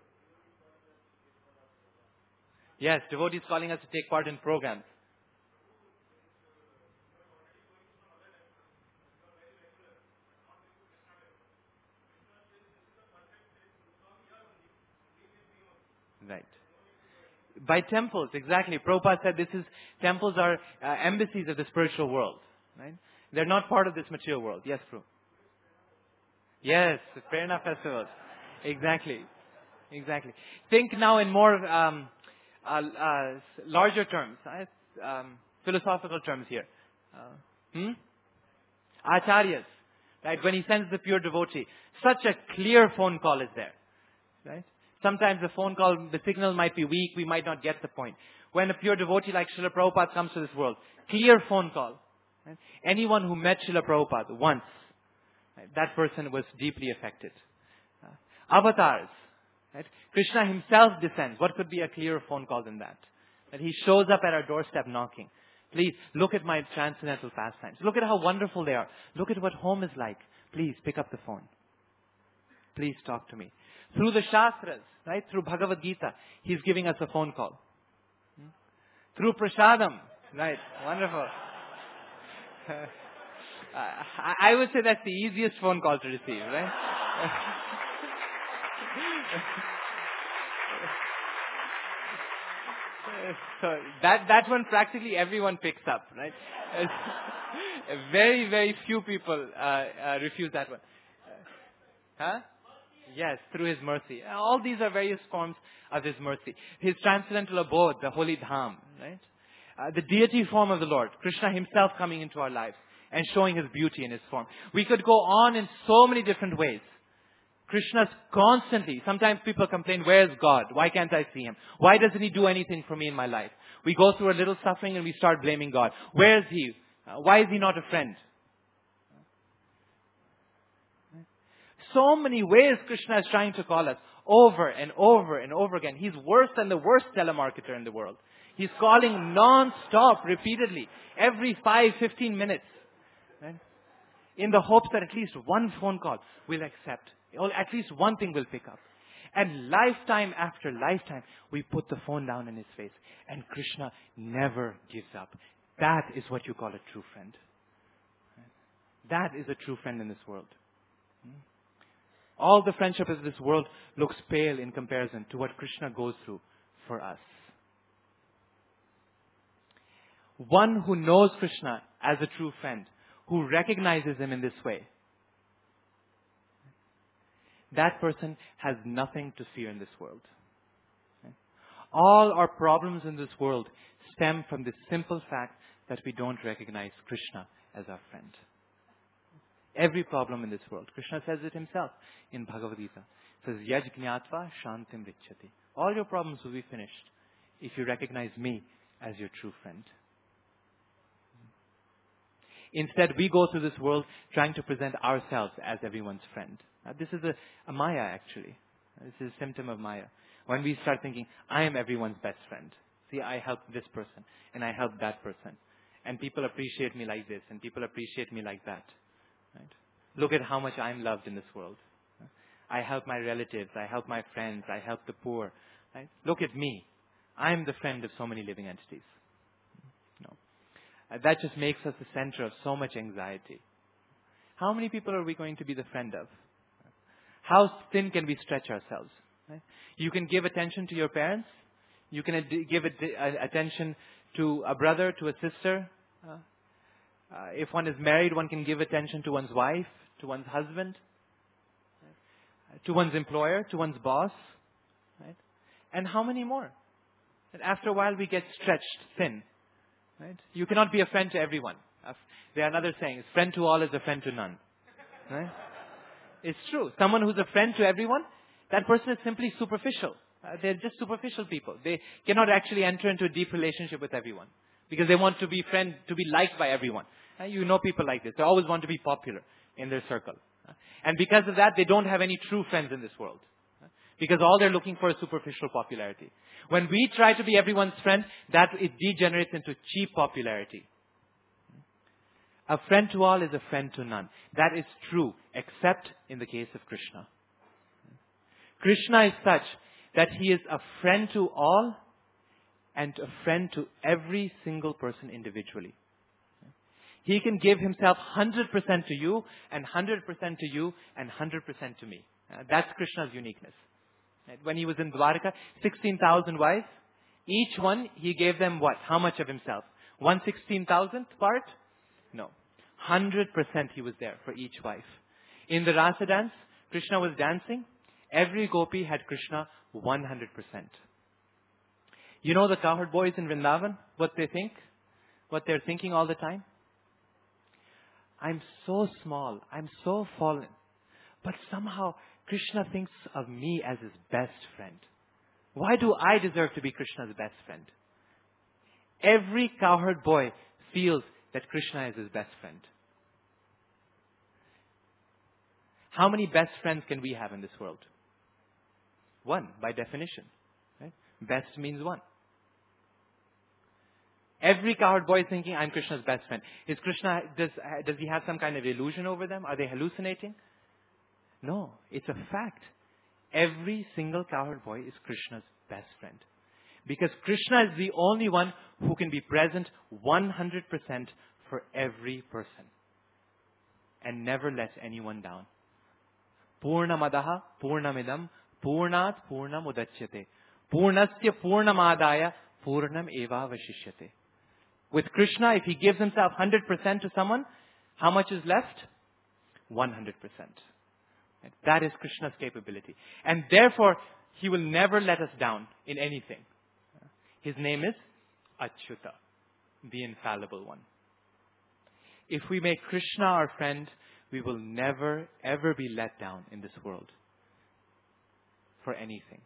Yes, devotees calling us to take part in programs. Right. By temples, exactly. Prabhupada said this is, temples are uh, embassies of the spiritual world. Right? They're not part of this material world. Yes, Prabhu. Yes, the Prerna festivals. Exactly. Exactly. Think now in more um, uh, uh, larger terms, right? um, philosophical terms here. Uh, hmm? Acharyas, right? When he sends the pure devotee, such a clear phone call is there, right? Sometimes the phone call, the signal might be weak, we might not get the point. When a pure devotee like Srila Prabhupada comes to this world, clear phone call. Right? Anyone who met Srila Prabhupada once, right, that person was deeply affected. Uh, avatars. Right? Krishna himself descends. What could be a clearer phone call than that? That he shows up at our doorstep knocking. Please, look at my transcendental pastimes. Look at how wonderful they are. Look at what home is like. Please, pick up the phone. Please talk to me. Through the Shastras, right? Through Bhagavad Gita, he's giving us a phone call. Hmm? Through Prasadam, right? Wonderful. uh, I, I would say that's the easiest phone call to receive, right? So that that one practically everyone picks up, right? Very, very few people uh, uh, refuse that one. Huh? Yes, through His mercy. All these are various forms of His mercy. His transcendental abode, the holy dham, right? Uh, the deity form of the Lord, Krishna Himself coming into our lives and showing His beauty in His form. We could go on in so many different ways. Krishna's constantly, sometimes people complain, where's God? Why can't I see Him? Why doesn't He do anything for me in my life? We go through a little suffering and we start blaming God. Where is He? Uh, why is He not a friend? so many ways Krishna is trying to call us over and over and over again. He's worse than the worst telemarketer in the world. He's calling non-stop, repeatedly, every five, fifteen minutes. Right? In the hopes that at least one phone call will accept. Or at least one thing will pick up. And lifetime after lifetime, we put the phone down in his face. And Krishna never gives up. That is what you call a true friend. That is a true friend in this world. All the friendship of this world looks pale in comparison to what Krishna goes through for us. One who knows Krishna as a true friend, who recognizes him in this way, that person has nothing to fear in this world. All our problems in this world stem from the simple fact that we don't recognize Krishna as our friend. Every problem in this world. Krishna says it himself in Bhagavad Gita. He says, Yaj Jnatva Shantim Richati. All your problems will be finished if you recognize me as your true friend. Instead, we go through this world trying to present ourselves as everyone's friend. Now, this is a, a Maya, actually. This is a symptom of Maya. When we start thinking, I am everyone's best friend. See, I help this person, and I help that person. And people appreciate me like this, and people appreciate me like that. Right? Look at how much I'm loved in this world. I help my relatives, I help my friends, I help the poor. Right? Look at me. I'm the friend of so many living entities. No. Uh, that just makes us the center of so much anxiety. How many people are we going to be the friend of? How thin can we stretch ourselves? Right? You can give attention to your parents. You can ad- give ad- uh, attention to a brother, to a sister. Uh, uh, if one is married, one can give attention to one's wife, to one's husband, right? to one's employer, to one's boss. Right? And how many more? And after a while, we get stretched thin. Right? You cannot be a friend to everyone. Uh, there are another saying, friend to all is a friend to none. Right? It's true. Someone who's a friend to everyone, that person is simply superficial. Uh, they're just superficial people. They cannot actually enter into a deep relationship with everyone because they want to be friend, to be liked by everyone. Uh, you know people like this. They always want to be popular in their circle. Uh, and because of that, they don't have any true friends in this world. Uh, because all they're looking for is superficial popularity. When we try to be everyone's friend, that it degenerates into cheap popularity. A friend to all is a friend to none. That is true, except in the case of Krishna. Krishna is such that he is a friend to all and a friend to every single person individually. He can give himself one hundred percent to you and one hundred percent to you and one hundred percent to me. Uh, that's Krishna's uniqueness. Right? When he was in Dwarka, sixteen thousand wives, each one he gave them what? How much of himself? one sixteen thousandth part? No. one hundred percent he was there for each wife. In the Rasa dance, Krishna was dancing. Every gopi had Krishna one hundred percent. You know the cowherd boys in Vrindavan? What they think? What they're thinking all the time? I'm so small. I'm so fallen. But somehow Krishna thinks of me as his best friend. Why do I deserve to be Krishna's best friend? Every cowherd boy feels that Krishna is his best friend. How many best friends can we have in this world? One, by definition. Right? Best means one. Every cowherd boy is thinking, I'm Krishna's best friend. Is Krishna, does, does he have some kind of illusion over them? Are they hallucinating? No, it's a fact. Every single cowherd boy is Krishna's best friend. Because Krishna is the only one who can be present one hundred percent for every person. And never let anyone down. Purnamadaha purnamidam purnat purnam udachyate. Purnasya purnamadaya purnam eva vashishyate. With Krishna, if he gives himself one hundred percent to someone, how much is left? one hundred percent. That is Krishna's capability. And therefore, he will never let us down in anything. His name is Achyuta, the infallible one. If we make Krishna our friend, we will never, ever be let down in this world for anything.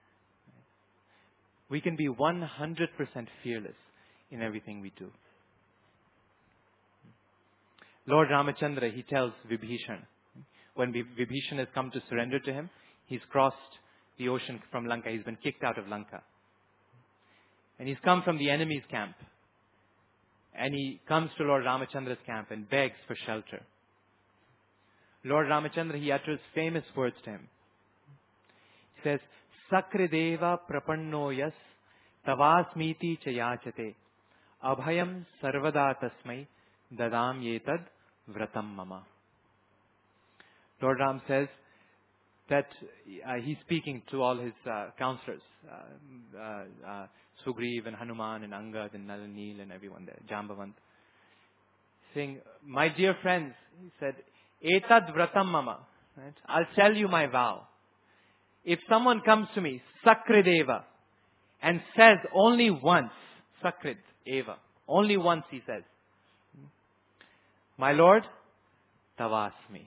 We can be one hundred percent fearless in everything we do. Lord Ramachandra, he tells Vibhishan, when Vibhishan has come to surrender to him, he's crossed the ocean from Lanka. He's been kicked out of Lanka. And he's come from the enemy's camp. And he comes to Lord Ramachandra's camp and begs for shelter. Lord Ramachandra, he utters famous words to him. He says, Sakrideva prapannoyas tavasmiti chayachate abhayam sarvada tasmai dadam yetad vratam mama. Lord Ram says that uh, he's speaking to all his uh, counselors, uh, uh, uh, Sugriv and Hanuman and Angad and Nalanil and everyone there, Jambavant, saying, my dear friends, he said, etad vratam mama. Right? I'll tell you my vow. If someone comes to me, Sakrideva, and says only once, Sakrid Eva, only once he says, my Lord, tavasmi.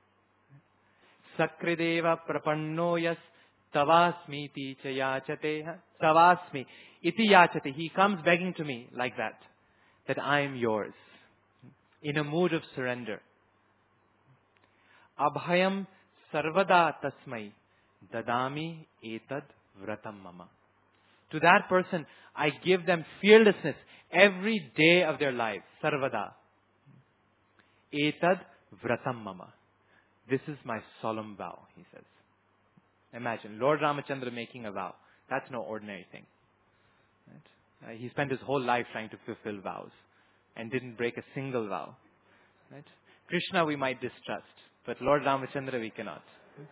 Sakrideva prapannoyas tavasmiti chayachate. Tavasmi. Iti yachate. He comes begging to me like that, that I am yours, in a mood of surrender. Abhayam sarvada tasmai dadami etad vratam mama. To that person, I give them fearlessness every day of their life. Sarvada. Etad vratam mama. This is my solemn vow, he says. Imagine, Lord Ramachandra making a vow. That's no ordinary thing. Right? Uh, he spent his whole life trying to fulfill vows and didn't break a single vow. Right? Krishna we might distrust, but Lord Ramachandra we cannot.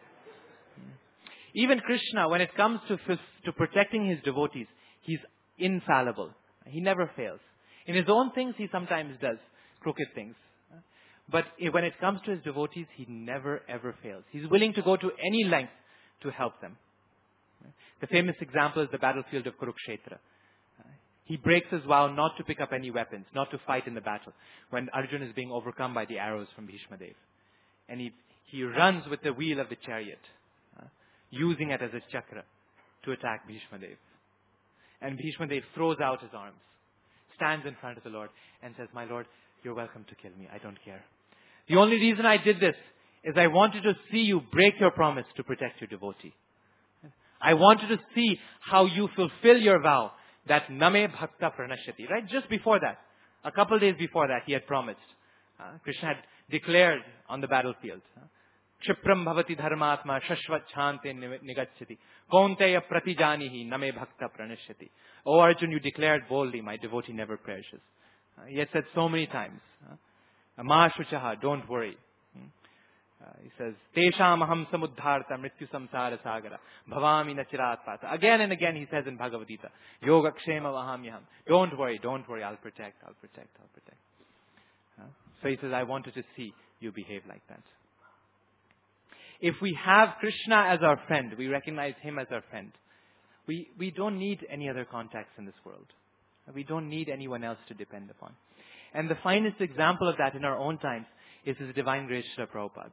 Even Krishna, when it comes to, to protecting his devotees, he's infallible. He never fails. In his own things, he sometimes does crooked things. But when it comes to his devotees, he never ever fails. He's willing to go to any length to help them. The famous example is the battlefield of Kurukshetra. He breaks his vow not to pick up any weapons, not to fight in the battle, when Arjuna is being overcome by the arrows from Bhishma Dev. And he, he runs with the wheel of the chariot, uh, using it as a chakra to attack Bhishma Dev. And Bhishma Dev throws out his arms, stands in front of the Lord and says, my Lord, you're welcome to kill me. I don't care. The only reason I did this is I wanted to see you break your promise to protect your devotee. I wanted to see how you fulfill your vow that name bhakta pranashyati. Right? Just before that, a couple days before that, he had promised. Uh, Krishna had declared on the battlefield. Kshipram bhavati dharmatma shashvat chante nigachyati. Kaunteya pratijanihi name bhakta pranashyati. O Arjun, you declared boldly, my devotee never perishes. Uh, he had said so many times. Uh, Ma shuchaha, don't worry. Uh, he says, Tesham aham samuddharta mrityu samsara sagara bhavami nachirat pata. Again and again he says in Bhagavad Gita, Yoga kshema vahamyaham. Don't worry, don't worry, I'll protect, I'll protect, I'll protect. Uh, so he says, I wanted to see you behave like that. If we have Krishna as our friend, we recognize him as our friend, we, we don't need any other contacts in this world. We don't need anyone else to depend upon. And the finest example of that in our own times is His Divine Grace Srila Prabhupada.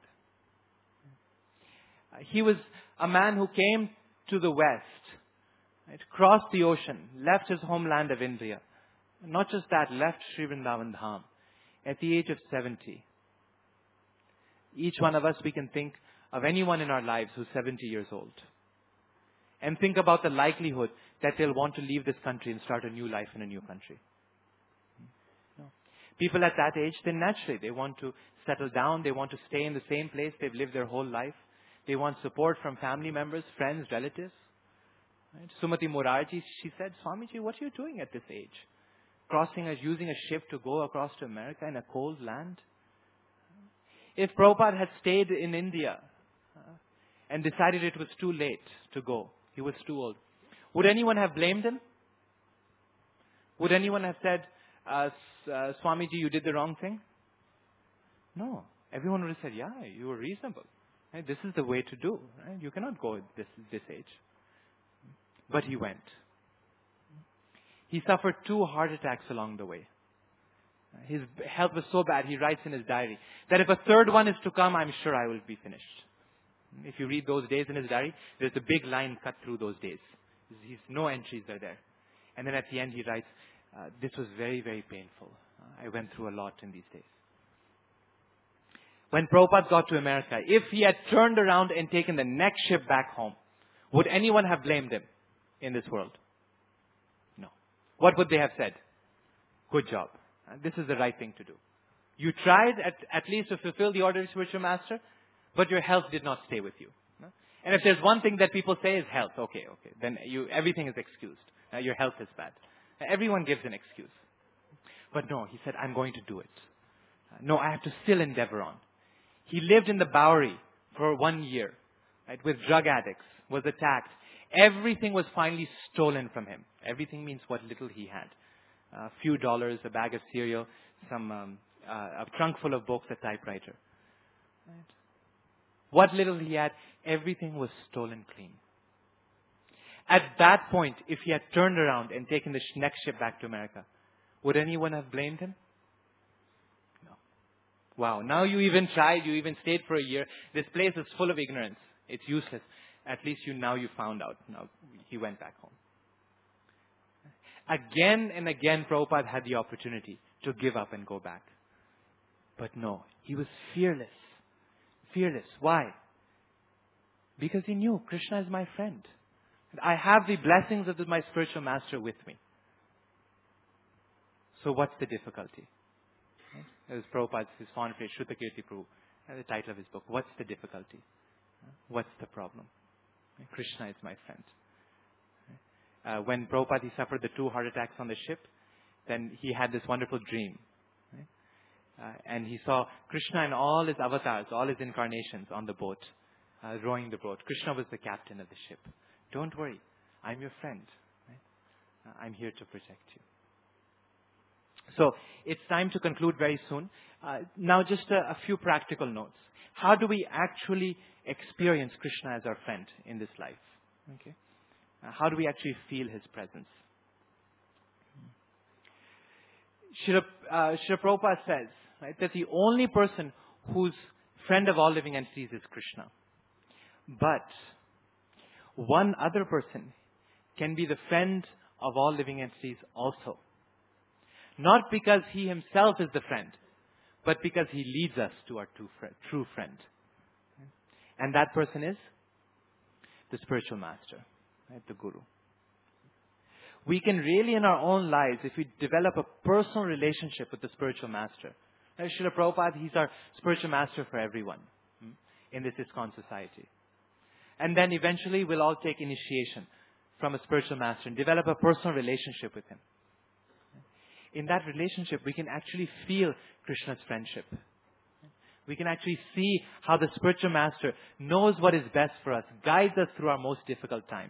He was a man who came to the West, right, crossed the ocean, left his homeland of India. Not just that, left Sri Vrindavan Dham at the age of seventy. Each one of us, we can think of anyone in our lives who's seventy years old. And think about the likelihood that they'll want to leave this country and start a new life in a new country. No. People at that age, then naturally, they want to settle down. They want to stay in the same place they've lived their whole life. They want support from family members, friends, relatives. Right? Sumati Morarji, she said, Swamiji, what are you doing at this age? Crossing, a, using a ship to go across to America in a cold land? If Prabhupada had stayed in India uh, and decided it was too late to go, he was too old, would anyone have blamed him? Would anyone have said, uh, uh, Swamiji, you did the wrong thing? No. Everyone would have said, yeah, you were reasonable. Right? This is the way to do. Right? You cannot go at this, this age. But he went. He suffered two heart attacks along the way. His health was so bad, he writes in his diary, that if a third one is to come, I'm sure I will be finished. If you read those days in his diary, there's a big line cut through those days. He's, no entries are there. And then at the end he writes, uh, this was very, very painful. Uh, I went through a lot in these days. when Prabhupada got to America, if he had turned around and taken the next ship back home, would anyone have blamed him in this world? No. What would they have said? Good job. This is the right thing to do. You tried at, at least to fulfill the order of spiritual master, but your health did not stay with you. And if there's one thing that people say is health, okay, okay, then you, everything is excused. Uh, your health is bad. Everyone gives an excuse. But no, he said, I'm going to do it. Uh, no, I have to still endeavor on. He lived in the Bowery for one year, right, with drug addicts, was attacked. Everything was finally stolen from him. Everything means what little he had. A few dollars, a bag of cereal, some um, uh, a trunk full of books, a typewriter. Right? What little he had, everything was stolen clean. At that point, if he had turned around and taken the next ship back to America, would anyone have blamed him? No. Wow, now you even tried, you even stayed for a year. This place is full of ignorance. It's useless. At least you now you found out. Now he went back home. Again and again, Prabhupada had the opportunity to give up and go back. But no, he was fearless. Fearless. Why? Because he knew Krishna is my friend. I have the blessings of my spiritual master with me. So what's the difficulty? As Prabhupada's his fond phrase, Shrutakirti Prabhu, the title of his book. What's the difficulty? What's the problem? Krishna is my friend. Uh, when Prabhupada he suffered the two heart attacks on the ship, then he had this wonderful dream. Uh, and he saw Krishna and all his avatars, all his incarnations on the boat, uh, rowing the boat. Krishna was the captain of the ship. Don't worry, I'm your friend. Right? Uh, I'm here to protect you. So it's time to conclude very soon. Uh, now just a, a few practical notes. How do we actually experience Krishna as our friend in this life? Okay. Uh, how do we actually feel his presence? Srila, uh, Srila Prabhupada says, right, that the only person who's friend of all living entities is Krishna. But one other person can be the friend of all living entities also. Not because he himself is the friend, but because he leads us to our true friend. True friend. And that person is the spiritual master, right, the Guru. We can really in our own lives, if we develop a personal relationship with the spiritual master. Right, Srila Prabhupada, he's our spiritual master for everyone hmm, in this ISKCON society. And then eventually we'll all take initiation from a spiritual master and develop a personal relationship with him. In that relationship, we can actually feel Krishna's friendship. We can actually see how the spiritual master knows what is best for us, guides us through our most difficult times.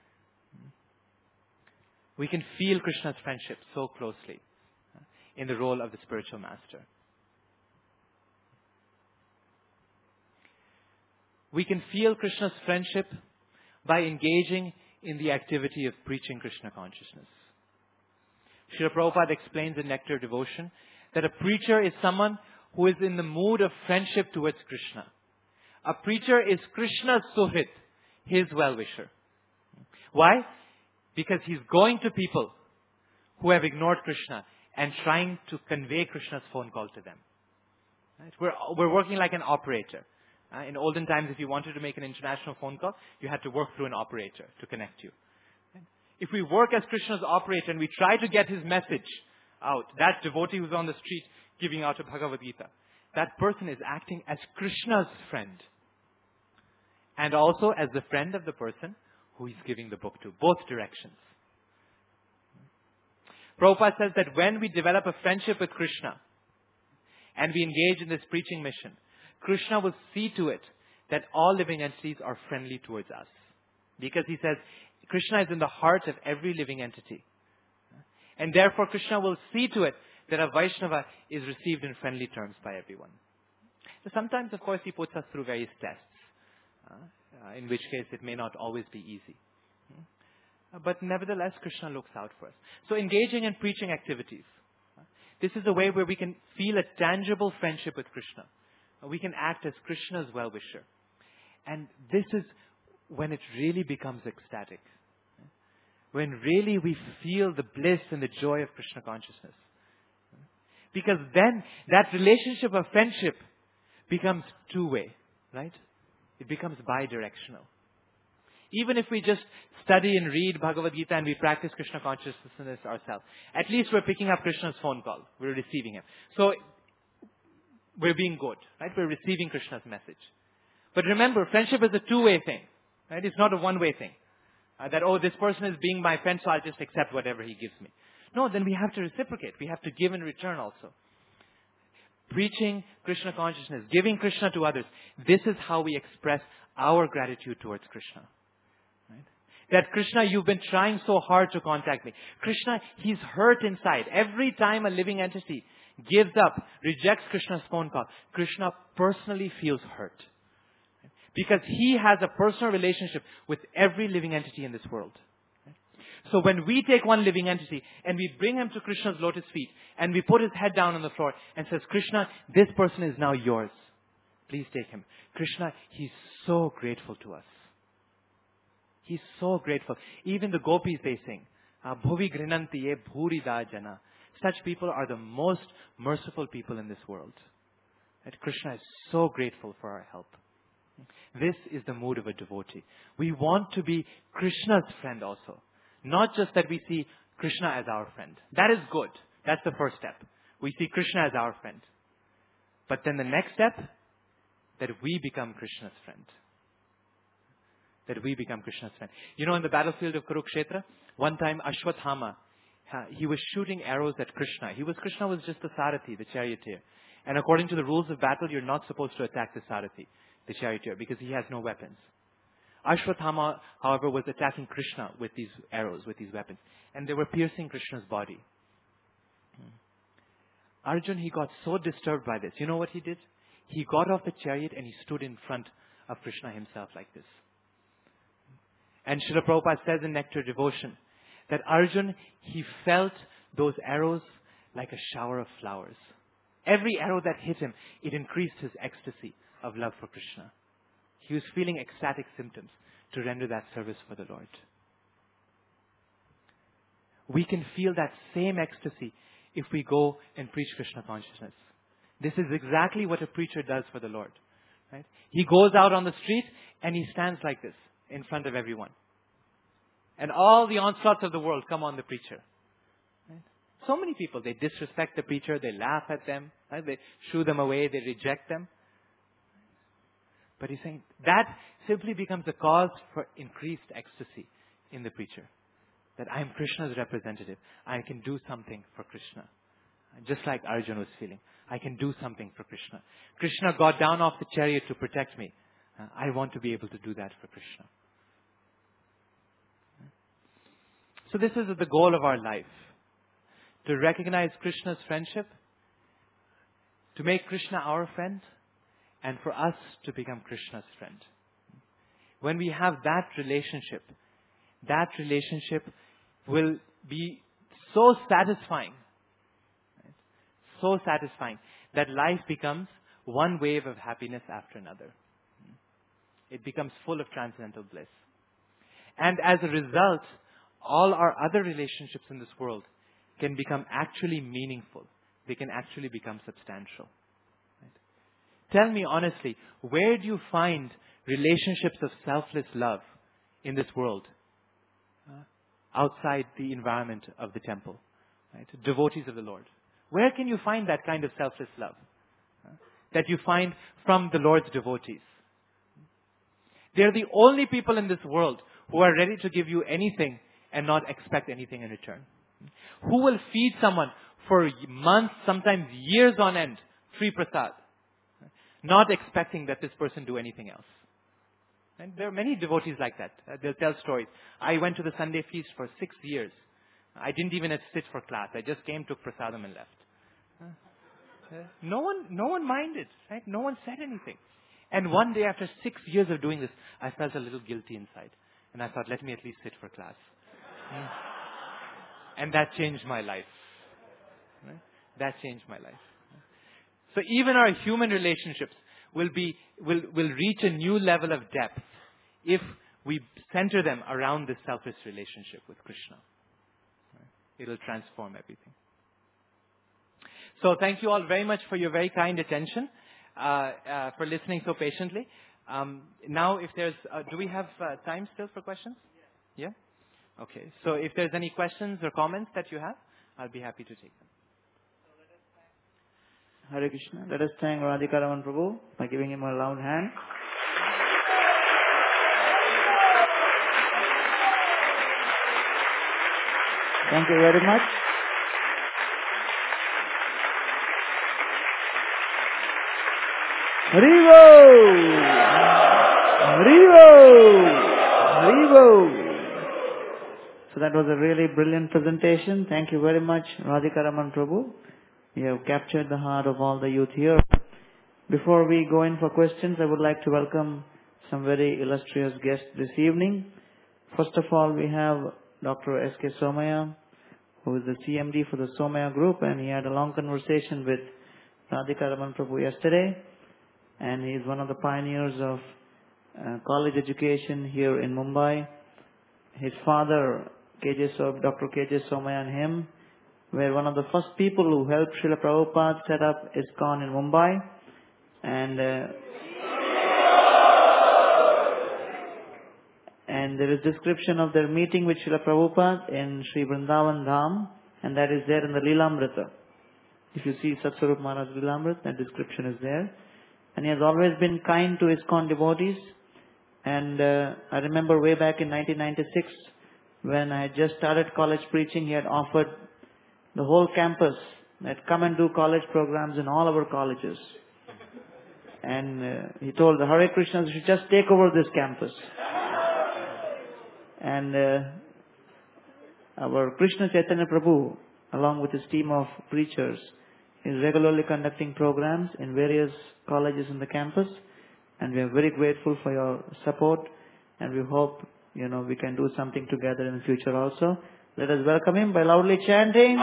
We can feel Krishna's friendship so closely in the role of the spiritual master. We can feel Krishna's friendship by engaging in the activity of preaching Krishna consciousness. Srila Prabhupada explains in Nectar of Devotion that a preacher is someone who is in the mood of friendship towards Krishna. A preacher is Krishna's Suhrit, his well-wisher. Why? Because he's going to people who have ignored Krishna and trying to convey Krishna's phone call to them. Right? We're, we're working like an operator. Uh, in olden times, if you wanted to make an international phone call, you had to work through an operator to connect you. If we work as Krishna's operator and we try to get his message out, that devotee who's on the street giving out a Bhagavad Gita, that person is acting as Krishna's friend. And also as the friend of the person who he's giving the book to, both directions. Prabhupada says that when we develop a friendship with Krishna and we engage in this preaching mission, Krishna will see to it that all living entities are friendly towards us. Because he says, Krishna is in the heart of every living entity. And therefore, Krishna will see to it that a Vaishnava is received in friendly terms by everyone. So sometimes, of course, he puts us through various tests, uh, in which case it may not always be easy. Uh, but nevertheless, Krishna looks out for us. So engaging in preaching activities. Uh, this is a way where we can feel a tangible friendship with Krishna. Uh, we can act as Krishna's well-wisher. And this is when it really becomes ecstatic. When really we feel the bliss and the joy of Krishna consciousness. Because then that relationship of friendship becomes two-way, right? It becomes bi-directional. Even if we just study and read Bhagavad Gita and we practice Krishna consciousness ourselves, at least we're picking up Krishna's phone call. We're receiving him. So we're being good, right? We're receiving Krishna's message. But remember, friendship is a two-way thing, right? It's not a one-way thing. Uh, that, oh, this person is being my friend, so I'll just accept whatever he gives me. No, then we have to reciprocate. We have to give in return also. Preaching Krishna consciousness, giving Krishna to others. This is how we express our gratitude towards Krishna. Right? That Krishna, you've been trying so hard to contact me. Krishna, he's hurt inside. Every time a living entity gives up, rejects Krishna's phone call, Krishna personally feels hurt. Because he has a personal relationship with every living entity in this world. So when we take one living entity and we bring him to Krishna's lotus feet and we put his head down on the floor and says, Krishna, this person is now yours. Please take him. Krishna, he's so grateful to us. He's so grateful. Even the gopis, they sing, Bhuvi grinanti ye bhurida jana. Such people are the most merciful people in this world. That Krishna is so grateful for our help. This is the mood of a devotee. We want to be Krishna's friend also. Not just that we see Krishna as our friend. That is good. That's the first step. We see Krishna as our friend. But then the next step, that we become Krishna's friend. That we become Krishna's friend. You know, in the battlefield of Kurukshetra, one time Ashwathama, he was shooting arrows at Krishna. He was, Krishna was just the Sarathi, the charioteer. And according to the rules of battle, you're not supposed to attack the Sarathi, the charioteer, because he has no weapons. Ashwathama, however, was attacking Krishna with these arrows, with these weapons. And they were piercing Krishna's body. Arjun, he got so disturbed by this. You know what he did? He got off the chariot and he stood in front of Krishna himself like this. And Srila Prabhupada says in Nectar Devotion that Arjun, he felt those arrows like a shower of flowers. Every arrow that hit him, it increased his ecstasy of love for Krishna. He was feeling ecstatic symptoms to render that service for the Lord. We can feel that same ecstasy if we go and preach Krishna consciousness. This is exactly what a preacher does for the Lord. Right? He goes out on the street and he stands like this in front of everyone. And all the onslaughts of the world come on the preacher. Right? So many people, they disrespect the preacher, they laugh at them, right? They shoo them away, they reject them. But he's saying that simply becomes a cause for increased ecstasy in the preacher. That I am Krishna's representative. I can do something for Krishna. Just like Arjuna was feeling. I can do something for Krishna. Krishna got down off the chariot to protect me. Uh, I want to be able to do that for Krishna. So this is the goal of our life. To recognize Krishna's friendship. To make Krishna our friend. And for us to become Krishna's friend. When we have that relationship, that relationship will be so satisfying. Right? So satisfying that life becomes one wave of happiness after another. It becomes full of transcendental bliss. And as a result, all our other relationships in this world can become actually meaningful. They can actually become substantial. Tell me honestly, where do you find relationships of selfless love in this world? Uh, outside the environment of the temple. Right? Devotees of the Lord. Where can you find that kind of selfless love? Uh, that you find from the Lord's devotees. They're the only people in this world who are ready to give you anything and not expect anything in return. Who will feed someone for months, sometimes years on end, free prasad? Not expecting that this person do anything else. And there are many devotees like that. Uh, they'll tell stories. I went to the Sunday feast for six years. I didn't even sit for class. I just came, took prasadam and left. Uh, uh, no one, no one minded. Right? No one said anything. And one day after six years of doing this, I felt a little guilty inside. And I thought, let me at least sit for class. Mm. And that changed my life. Right? That changed my life. So even our human relationships will be will will reach a new level of depth if we center them around this selfless relationship with Krishna. It will transform everything. So thank you all very much for your very kind attention. uh, uh, for listening so patiently. Um, now, if there's, uh, do we have uh, time still for questions? Yeah? Okay. So if there's any questions or comments that you have, I'll be happy to take them. Hare Krishna. Let us thank Radhika Raman Prabhu by giving him a loud hand. Thank you very much. Haribo! Haribo! Haribo! So that was a really brilliant presentation. Thank you very much, Radhika Raman Prabhu. You have captured the heart of all the youth here. Before we go in for questions, I would like to welcome some very illustrious guests this evening. First of all, we have Doctor S K Somaya, who is the C M D for the Somaya Group, and he had a long conversation with Radhika Raman Prabhu yesterday. And he is one of the pioneers of uh, college education here in Mumbai. His father, K J So, Doctor K J Somaya, and him were one of the first people who helped Srila Prabhupada set up ISKCON in Mumbai. And uh, and there is description of their meeting with Srila Prabhupada in Sri Vrindavan Dham, and that is there in the Lilamrita. If you see Satsvarup Maharaj Lilamrita, that description is there. And he has always been kind to ISKCON devotees. And uh, I remember way back in nineteen ninety-six, when I had just started college preaching, he had offered the whole campus that come and do college programs in all our colleges. And uh, he told the Hare Krishnas should just take over this campus. And uh, our Krishna Chaitanya Prabhu, along with his team of preachers, is regularly conducting programs in various colleges in the campus. And we are very grateful for your support. And we hope, you know, we can do something together in the future also. Let us welcome him by loudly chanting.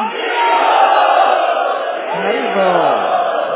Haribol.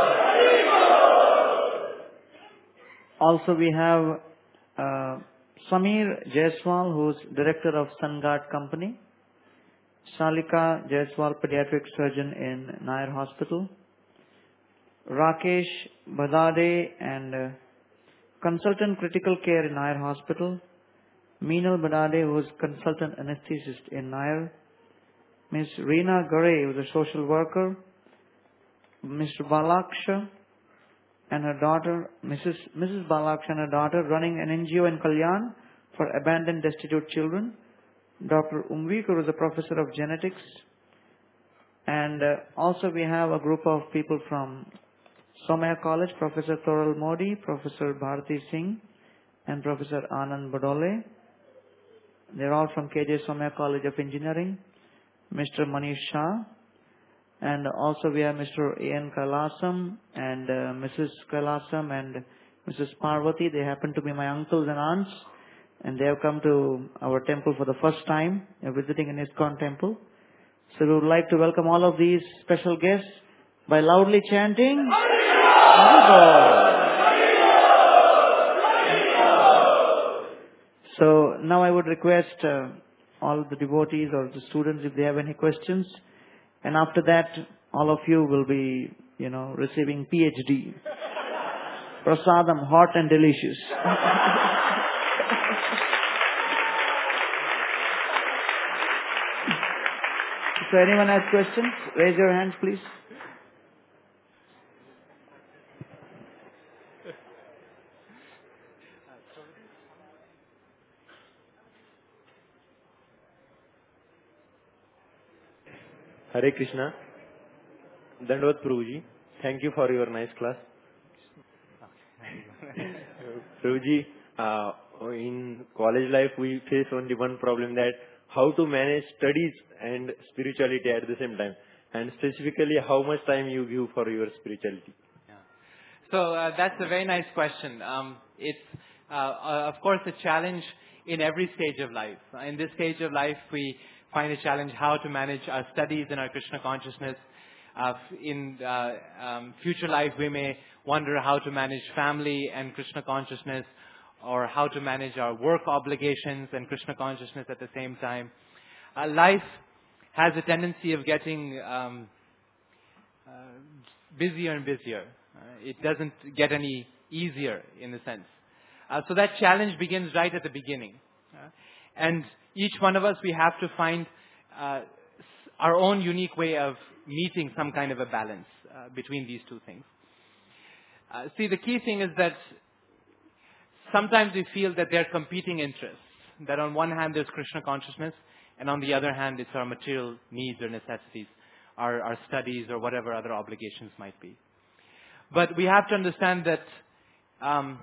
Also we have uh, Samir Jaiswal, who is director of Sanghat Company. Shalika Jaiswal, pediatric surgeon in Nair Hospital. Rakesh Badade and uh, consultant critical care in Nair Hospital. Meenal Badade, who is consultant anesthetist in Nair. Miss Reena Gare, who is a social worker. Mister Balaksha and her daughter, Missus Missus Balaksha and her daughter, running an N G O in Kalyan for abandoned destitute children. Doctor Umvik, who is a professor of genetics. And uh, also we have a group of people from Somaya College, Professor Thoral Modi, Professor Bharati Singh, and Professor Anand Badole. They're all from K J Somaya College of Engineering. Mister Manish Shah. And also we have Mister A N Kailasam and uh, Missus Kailasam and Missus Parvati. They happen to be my uncles and aunts. And they have come to our temple for the first time. They're visiting an ISKCON temple. So we would like to welcome all of these special guests by loudly chanting. So now I would request uh, all the devotees or the students if they have any questions. And after that, all of you will be, you know, receiving P H D. Prasadam, hot and delicious. So anyone has questions? Raise your hands, please. Hare Krishna. Dandavad Prabhuji. Thank you for your nice class. Prabhuji, uh, in college life we face only one problem, that how to manage studies and spirituality at the same time. And specifically, how much time you give for your spirituality? Yeah. So uh, that's a very nice question. Um, it's, uh, uh, of course, a challenge in every stage of life. In this stage of life, we find a challenge how to manage our studies and our Krishna consciousness. Uh, in uh, um, future life, we may wonder how to manage family and Krishna consciousness, or how to manage our work obligations and Krishna consciousness at the same time. Uh, life has a tendency of getting um, uh, busier and busier. Uh, it doesn't get any easier in a sense. Uh, so that challenge begins right at the beginning. Uh, and each one of us, we have to find uh, our own unique way of meeting some kind of a balance uh, between these two things. Uh, see, the key thing is that sometimes we feel that there are competing interests. That on one hand there's Krishna consciousness, and on the other hand it's our material needs or necessities, our, our studies or whatever other obligations might be. But we have to understand that um,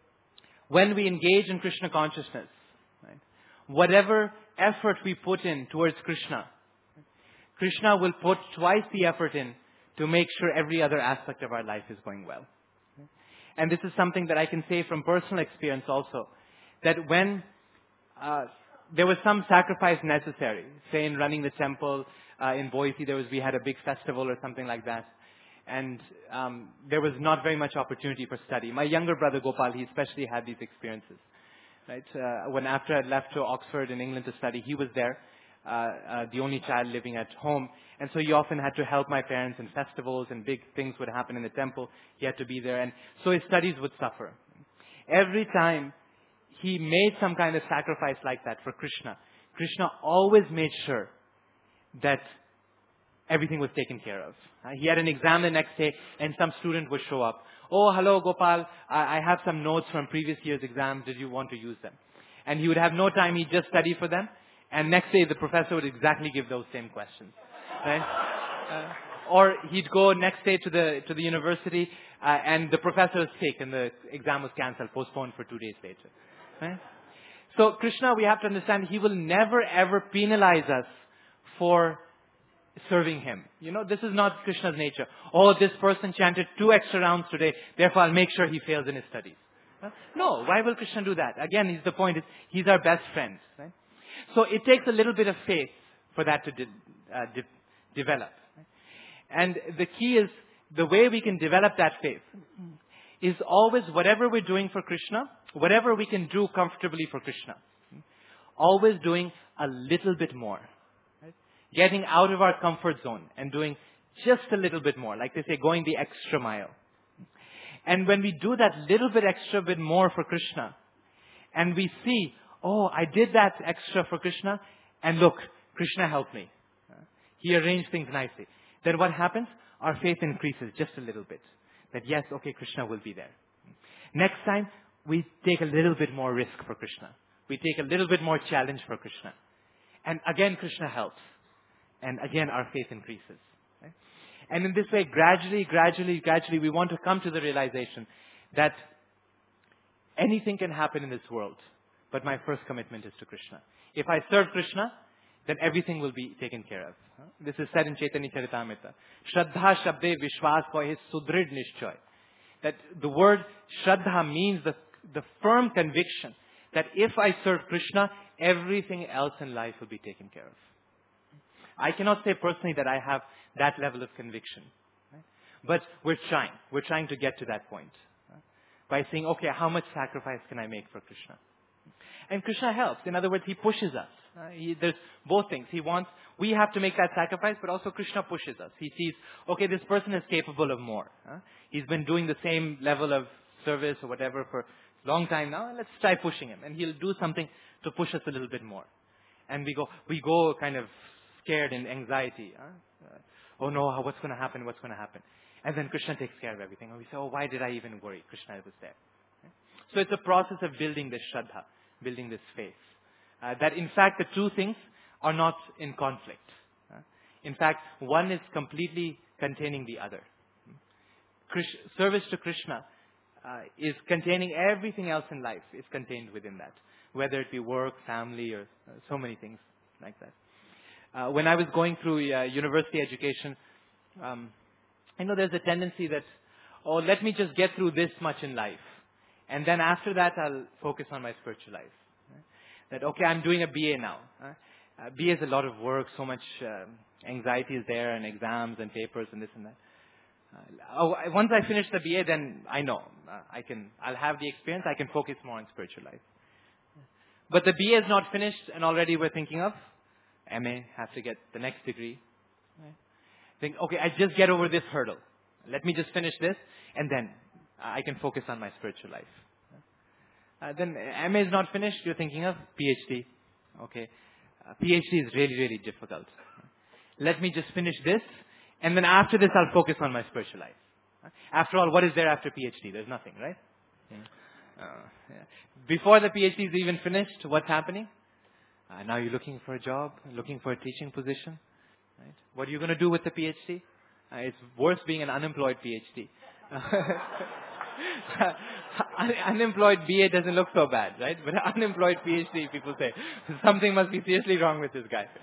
when we engage in Krishna consciousness, right, whatever effort we put in towards Krishna, Krishna will put twice the effort in to make sure every other aspect of our life is going well. And this is something that I can say from personal experience also, that when uh, there was some sacrifice necessary, say in running the temple uh, in Boise, there was we had a big festival or something like that, and um, there was not very much opportunity for study. My younger brother Gopal, he especially had these experiences. Right? Uh, when after I left to Oxford in England to study, he was there, uh, uh, the only child living at home. And so he often had to help my parents in festivals, and big things would happen in the temple. He had to be there. And so his studies would suffer. Every time he made some kind of sacrifice like that for Krishna, Krishna always made sure that everything was taken care of. Uh, he had an exam the next day, and some student would show up. Oh, hello, Gopal. I, I have some notes from previous year's exams. Did you want to use them? And he would have no time. He'd just study for them. And next day, the professor would exactly give those same questions. Right? Uh, or he'd go next day to the to the university, uh, and the professor was sick, and the exam was cancelled, postponed for two days later. Right? So Krishna, we have to understand, he will never ever penalize us for serving him. You know, this is not Krishna's nature. Oh, this person chanted two extra rounds today, therefore I'll make sure he fails in his studies. Huh? No, why will Krishna do that? Again, he's the point is he's our best friend. Right? So it takes a little bit of faith for that to de- uh, de- develop. And the key is, the way we can develop that faith is always whatever we're doing for Krishna, whatever we can do comfortably for Krishna, always doing a little bit more. Right? Getting out of our comfort zone and doing just a little bit more. Like they say, going the extra mile. And when we do that little bit extra bit more for Krishna, and we see, oh, I did that extra for Krishna, and look, Krishna helped me. He arranged things nicely. Then what happens? Our faith increases just a little bit. That yes, okay, Krishna will be there. Next time, we take a little bit more risk for Krishna. We take a little bit more challenge for Krishna. And again, Krishna helps. And again, our faith increases. Right? And in this way, gradually, gradually, gradually, we want to come to the realization that anything can happen in this world, but my first commitment is to Krishna. If I serve Krishna, then everything will be taken care of. This is said in Chaitanya Charitamrita. Shraddha Shabde Vishwas Kohe Sudrid Nishchoy. That the word Shraddha means the, the firm conviction that if I serve Krishna, everything else in life will be taken care of. I cannot say personally that I have that level of conviction. Right? But we're trying. We're trying to get to that point. Right? By saying, okay, how much sacrifice can I make for Krishna? And Krishna helps. In other words, he pushes us. Uh, he, there's both things. He wants, we have to make that sacrifice, but also Krishna pushes us. He sees, okay, this person is capable of more. Huh? He's been doing the same level of service or whatever for a long time now. Let's try pushing him. And he'll do something to push us a little bit more. And we go, we go kind of scared and anxiety. Huh? Uh, oh no, what's going to happen? What's going to happen? And then Krishna takes care of everything. And we say, oh, why did I even worry? Krishna was there. Okay? So it's a process of building this Shraddha, building this faith. Uh, that in fact the two things are not in conflict. Uh, in fact, one is completely containing the other. Krish, service to Krishna uh, is containing everything else in life, is contained within that. Whether it be work, family, or uh, so many things like that. Uh, when I was going through uh, university education, um, I know there's a tendency that, oh, let me just get through this much in life. And then after that, I'll focus on my spiritual life. That, okay, I'm doing a B A now. Uh, B A is a lot of work, so much uh, anxiety is there, and exams and papers and this and that. Uh, oh, once I finish the B A, then I know. Uh, I can, I'll have the experience, I can focus more on spiritual life. But the B A is not finished, and already we're thinking of M A, have to get the next degree. Right? Think, okay, I just get over this hurdle. Let me just finish this, and then I can focus on my spiritual life. Uh, then M A is not finished, you're thinking of PhD. Okay. Uh, PhD is really, really difficult. Let me just finish this, and then after this I'll focus on my spiritual life. After all, what is there after PhD? There's nothing, right? Yeah. Uh, yeah. Before the PhD is even finished, what's happening? Uh, now you're looking for a job, looking for a teaching position. Right? What are you going to do with the PhD? Uh, it's worse being an unemployed PhD. Un- unemployed B A doesn't look so bad, right? But unemployed PhD, people say, something must be seriously wrong with this guy.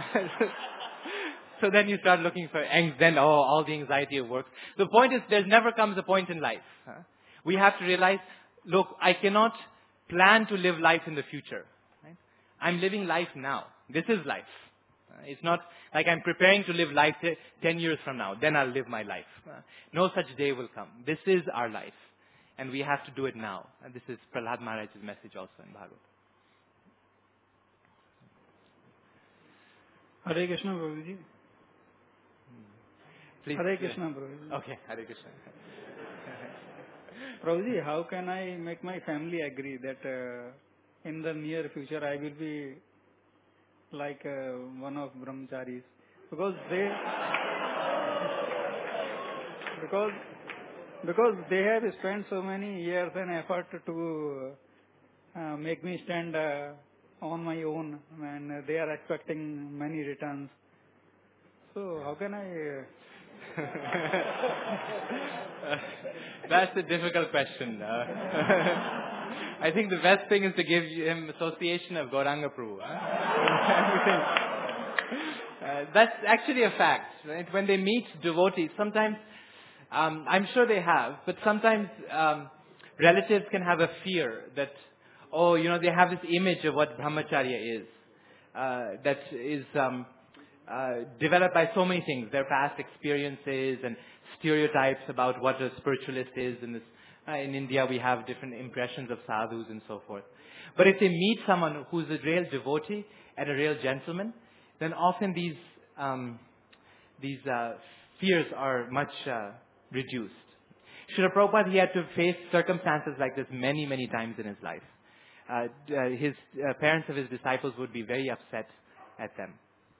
So then you start looking for, and then, oh, all the anxiety of work. The point is, there never comes a point in life. Huh? We have to realize, look, I cannot plan to live life in the future. Right? I'm living life now. This is life. Uh, it's not like I'm preparing to live life t- ten years from now. Then I'll live my life. Uh, no such day will come. This is our life. And we have to do it now. And this is Prahlad Maharaj's message also in Bhagavad. Hare Krishna, Prabhuji. Please. Hare Krishna, Prabhuji. Okay, Hare Krishna. Prabhuji, how can I make my family agree that uh, in the near future I will be like uh, one of brahmacharis? Because they, because because they have spent so many years and effort to uh, make me stand uh, on my own, and they are expecting many returns. So how can I? Uh, That's a difficult question. Uh, I think the best thing is to give him association of Gauranga Prabhu. Huh? uh, that's actually a fact. Right? When they meet devotees, sometimes, um, I'm sure they have, but sometimes um, relatives can have a fear that, oh, you know, they have this image of what brahmacharya is, uh, that is um, uh, developed by so many things, their past experiences and stereotypes about what a spiritualist is. In, this, uh, in India, we have different impressions of sadhus and so forth. But if they meet someone who's a real devotee and a real gentleman, then often these um, these uh, fears are much uh, reduced. Srila Prabhupada, he had to face circumstances like this many, many times in his life. Uh, uh, his uh, parents of his disciples would be very upset at them.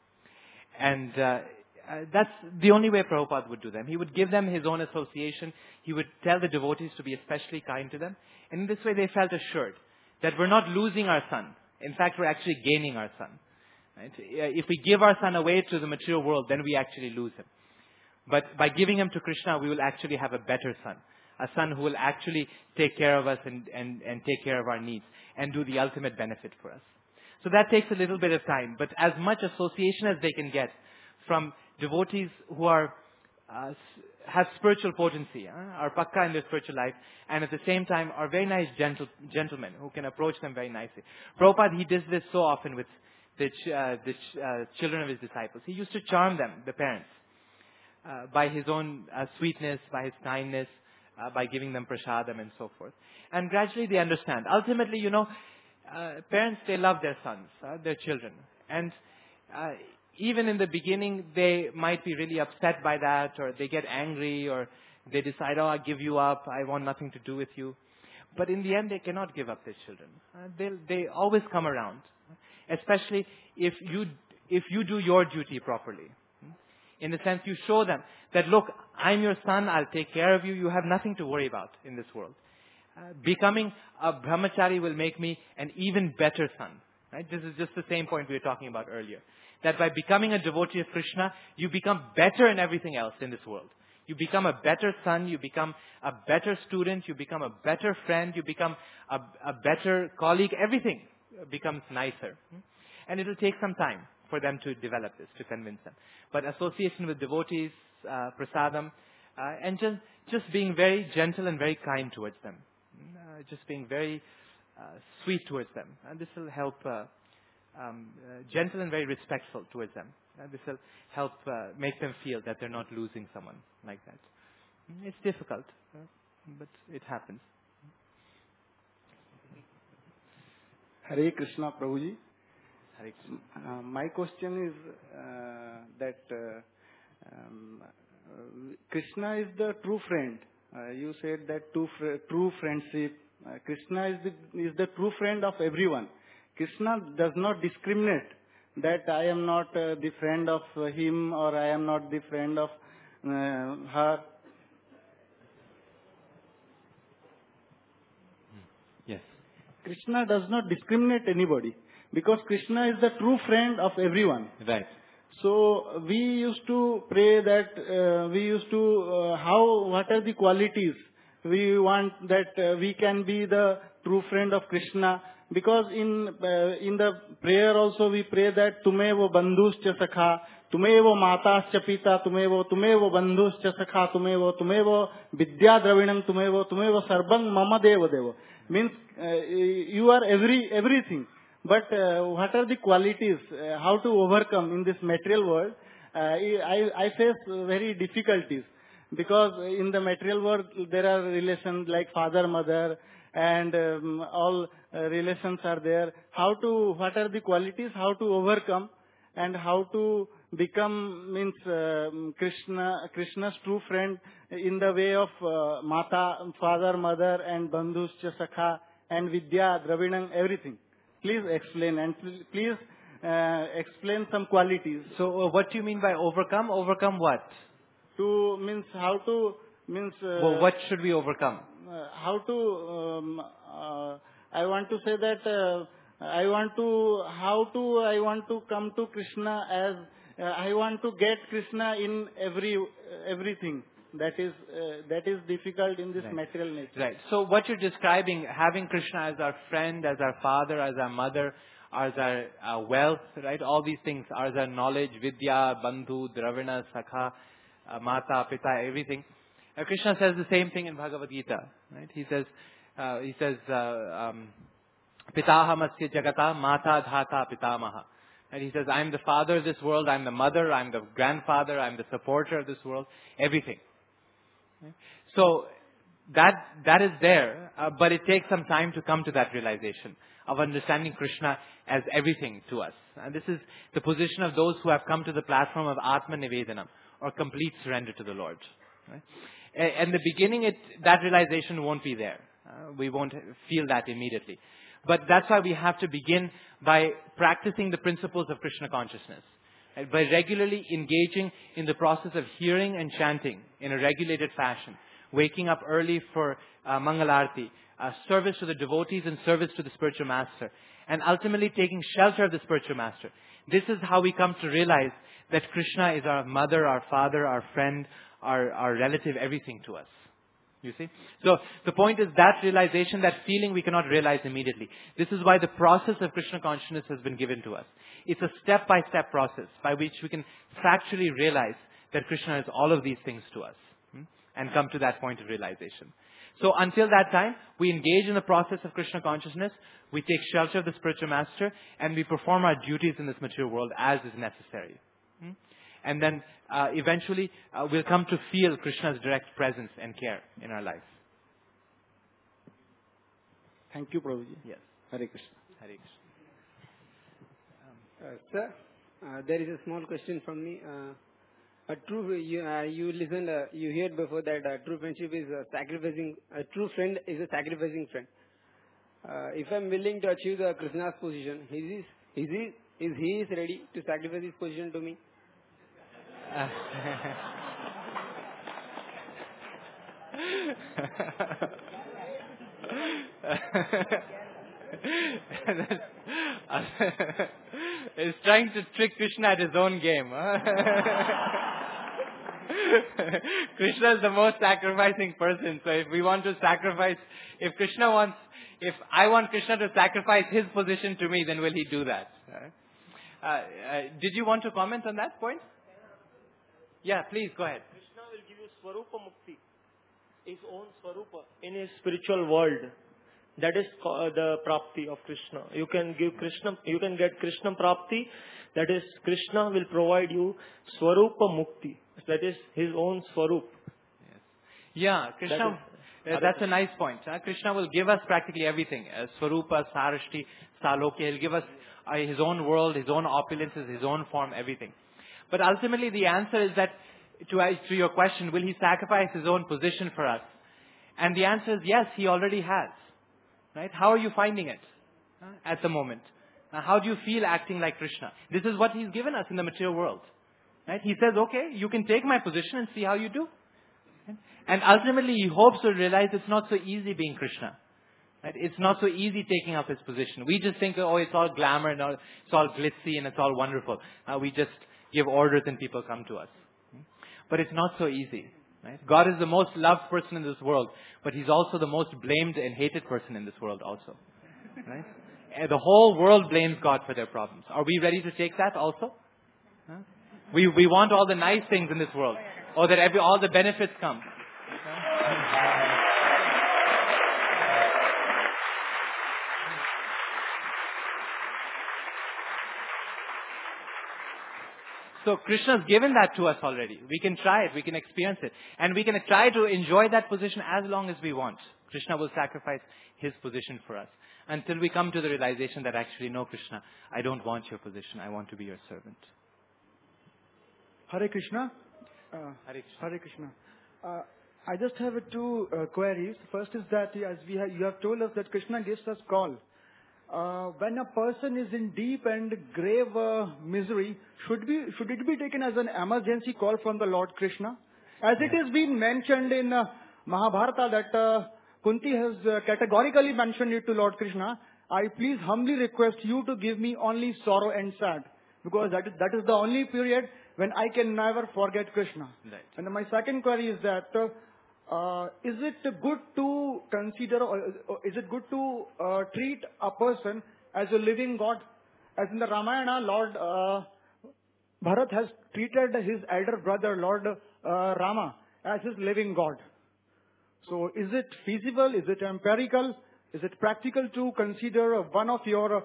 And uh, uh, that's the only way Prabhupada would do them. He would give them his own association. He would tell the devotees to be especially kind to them. And in this way they felt assured that we're not losing our son. In fact, we're actually gaining our son. Right? If we give our son away to the material world, then we actually lose him. But by giving him to Krishna, we will actually have a better son. A son who will actually take care of us and, and, and take care of our needs and do the ultimate benefit for us. So that takes a little bit of time. But as much association as they can get from devotees who are uh, have spiritual potency, uh, are pakka in their spiritual life, and at the same time are very nice gentle, gentlemen who can approach them very nicely. Prabhupada, he does this so often with the, ch- uh, the ch- uh, children of his disciples. He used to charm them, the parents, uh, by his own uh, sweetness, by his kindness, uh, by giving them prasadam and so forth. And gradually they understand. Ultimately, you know, uh, parents, they love their sons, uh, their children. And uh, even in the beginning, they might be really upset by that, or they get angry, or they decide, oh, I'll give you up, I want nothing to do with you. But in the end, they cannot give up their children. Uh, they they always come around, especially if you if you do your duty properly. In the sense, you show them that, look, I'm your son, I'll take care of you, you have nothing to worry about in this world. Uh, becoming a brahmachari will make me an even better son. Right? This is just the same point we were talking about earlier. That by becoming a devotee of Krishna, you become better in everything else in this world. You become a better son, you become a better student, you become a better friend, you become a, a better colleague, everything becomes nicer. And it will take some time for them to develop this, to convince them. But association with devotees, uh, prasadam, uh, and just, just being very gentle and very kind towards them. Uh, just being very uh, sweet towards them. And this will help, uh, um, uh, gentle and very respectful towards them. Uh, this will help uh, make them feel that they're not losing someone like that. It's difficult, uh, but it happens. Hare Krishna, Prabhuji. Hare Krishna. Uh, my question is uh, that uh, um, Uh, Krishna is the true friend. Uh, you said that true, fr- true friendship. Uh, Krishna is the, is the true friend of everyone. Krishna does not discriminate that I am not uh, the friend of uh, him or I am not the friend of uh, her. Yes. Krishna does not discriminate anybody because Krishna is the true friend of everyone. Right. So we used to pray that uh, we used to uh, how what are the qualities we want that uh, we can be the true friend of Krishna, because in uh, in the prayer also we pray that tumevo bandhuscha sakha, tumevo matascha pita, tumevo tumevo bandhuscha sakha, tumevo tumevo vidya dravinam, tumevo tumevo sarvang mama deva deva, means uh, you are every everything. But uh, what are the qualities, uh, how to overcome in this material world? Uh, I, I face very difficulties because in the material world there are relations like father, mother, and um, all uh, relations are there. How to, what are the qualities, how to overcome and how to become means uh, Krishna, Krishna's true friend in the way of uh, Mata, father, mother, and Bandhus, Sakha, and Vidya, Dravinam, everything. Please explain and please uh, explain some qualities. So uh, what do you mean by overcome? Overcome what? To means how to means. Uh, well, what should we overcome? Uh, how to? Um, uh, I want to say that uh, I want to how to I want to come to Krishna as uh, I want to get Krishna in every uh, everything. That is uh, that is difficult in this right. material nature. Right. So what you're describing, having Krishna as our friend, as our father, as our mother, as our uh, wealth, right? All these things, as our knowledge, vidya, bandhu, dravina, sakha, uh, mata, pita, everything. Uh, Krishna says the same thing in Bhagavad Gita, right? He says, uh, he says, uh, um, pitahamasya jagata mata dhata pitamaha. And he says, I'm the father of this world, I'm the mother, I'm the grandfather, I'm the supporter of this world, everything. So that that is there, uh, but it takes some time to come to that realization of understanding Krishna as everything to us. And this is the position of those who have come to the platform of Atma Nivedanam, or complete surrender to the Lord. Right? In the beginning, it, that realization won't be there. Uh, we won't feel that immediately. But that's why we have to begin by practicing the principles of Krishna consciousness. By regularly engaging in the process of hearing and chanting in a regulated fashion, waking up early for uh, Mangalarti, uh, service to the devotees and service to the spiritual master, and ultimately taking shelter of the spiritual master. This is how we come to realize that Krishna is our mother, our father, our friend, our, our relative, everything to us. You see? So the point is that realization, that feeling we cannot realize immediately. This is why the process of Krishna consciousness has been given to us. It's a step-by-step process by which we can factually realize that Krishna is all of these things to us, hmm? and come to that point of realization. So until that time, we engage in the process of Krishna consciousness, we take shelter of the spiritual master, and we perform our duties in this material world as is necessary. Hmm? And then uh, eventually uh, we'll come to feel Krishna's direct presence and care in our lives. Thank you, Prabhuji. Yes. Hare Krishna. Hare Krishna. Uh, sir, uh, there is a small question from me. Uh, a true, you, uh, you listened, uh, you heard before that uh, true friendship is uh, sacrificing. A true friend is a sacrificing friend. Uh, if I'm willing to achieve the Krishna's position, is he, is he, is he is ready to sacrifice his position to me? Uh, He's trying to trick Krishna at his own game. Huh? Krishna is the most sacrificing person. So if we want to sacrifice, if Krishna wants, if I want Krishna to sacrifice his position to me, then will he do that? Uh, uh, did you want to comment on that point? Yeah, please go ahead. Krishna will give you Swarupa Mukti, his own Swarupa in his spiritual world. That is the Prapti of Krishna. You can give Krishna, you can get Krishna Prapti. That is, Krishna will provide you Swarupa Mukti. That is his own Swarup. Yes. Yeah, Krishna. That is, uh, that's a nice point. Uh, Krishna will give us practically everything. Uh, Swarupa, Sarashti, Saloki. He'll give us uh, his own world, his own opulences, his own form, everything. But ultimately the answer is that to, to your question, will he sacrifice his own position for us? And the answer is yes, he already has. Right? How are you finding it uh, at the moment? Now, how do you feel acting like Krishna? This is what he's given us in the material world. Right? He says, okay, you can take my position and see how you do. Right? And ultimately, he hopes to realize it's not so easy being Krishna. Right? It's not so easy taking up his position. We just think, oh, it's all glamour and all, it's all glitzy and it's all wonderful. Uh, we just give orders and people come to us. But it's not so easy. Right? God is the most loved person in this world, but He's also the most blamed and hated person in this world also. Right? And the whole world blames God for their problems. Are we ready to take that also? Huh? We we want all the nice things in this world, or that every all the benefits come. So Krishna's given that to us already. We can try it. We can experience it. And we can try to enjoy that position as long as we want. Krishna will sacrifice his position for us. Until we come to the realization that actually, no, Krishna, I don't want your position. I want to be your servant. Hare Krishna. Uh, Hare Krishna. Hare Krishna. Uh, I just have two uh, queries. First is that as we have, you have told us that Krishna gives us call. Uh, when a person is in deep and grave uh, misery, should be should it be taken as an emergency call from the Lord Krishna? As it is been mentioned in uh, Mahabharata that uh, Kunti has uh, categorically mentioned it to Lord Krishna, I please humbly request you to give me only sorrow and sad, because that is, that is the only period when I can never forget Krishna. Right. And my second query is that, uh, uh, is it good to consider, or or is it good to uh, treat a person as a living God? As in the Ramayana, Lord uh, Bharat has treated his elder brother, Lord uh, Rama, as his living God. So is it feasible? Is it empirical? Is it practical to consider one of your, uh,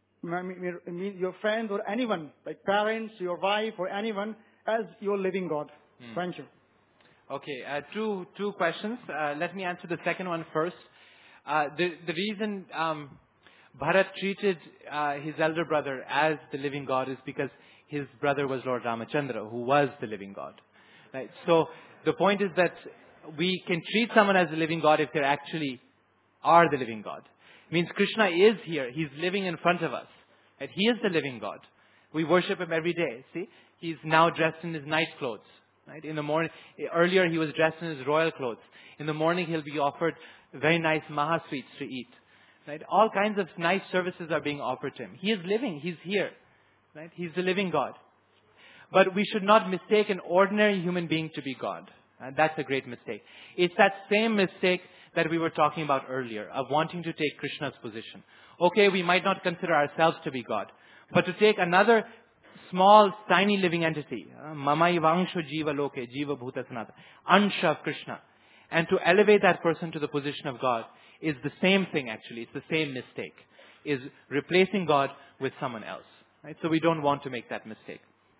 I mean, your friends or anyone, like parents, your wife or anyone, as your living God? Hmm. Thank you. Okay, uh, two two questions. Uh, let me answer the second one first. Uh, the the reason um, Bharat treated uh, his elder brother as the living God is because his brother was Lord Ramachandra, who was the living God. Right? So the point is that we can treat someone as the living God if they actually are the living God. It means Krishna is here. He's living in front of us. Right? He is the living God. We worship Him every day. See, He's now dressed in His night clothes. Right? In the morning, earlier He was dressed in His royal clothes. In the morning He'll be offered very nice maha sweets to eat. Right? All kinds of nice services are being offered to Him. He is living. He's here. Right? He's the living God. But we should not mistake an ordinary human being to be God. And that's a great mistake. It's that same mistake that we were talking about earlier, of wanting to take Krishna's position. Okay, we might not consider ourselves to be God, but to take another small, tiny living entity, Mamaivangshu Jiva Loke, Jiva Bhuta Sanatana, Ansha of Krishna, and to elevate that person to the position of God is the same thing actually. It's the same mistake, is replacing God with someone else. Right? So we don't want to make that mistake.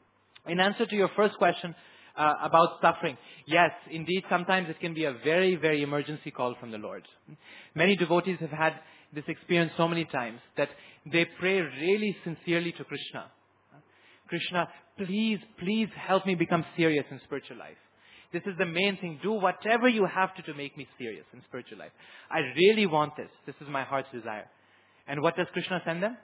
In answer to your first question, Uh, about suffering. Yes, indeed, sometimes it can be a very, very emergency call from the Lord. Many devotees have had this experience so many times that they pray really sincerely to Krishna. Krishna, please, please help me become serious in spiritual life. This is the main thing. Do whatever you have to to make me serious in spiritual life. I really want this. This is my heart's desire. And what does Krishna send them?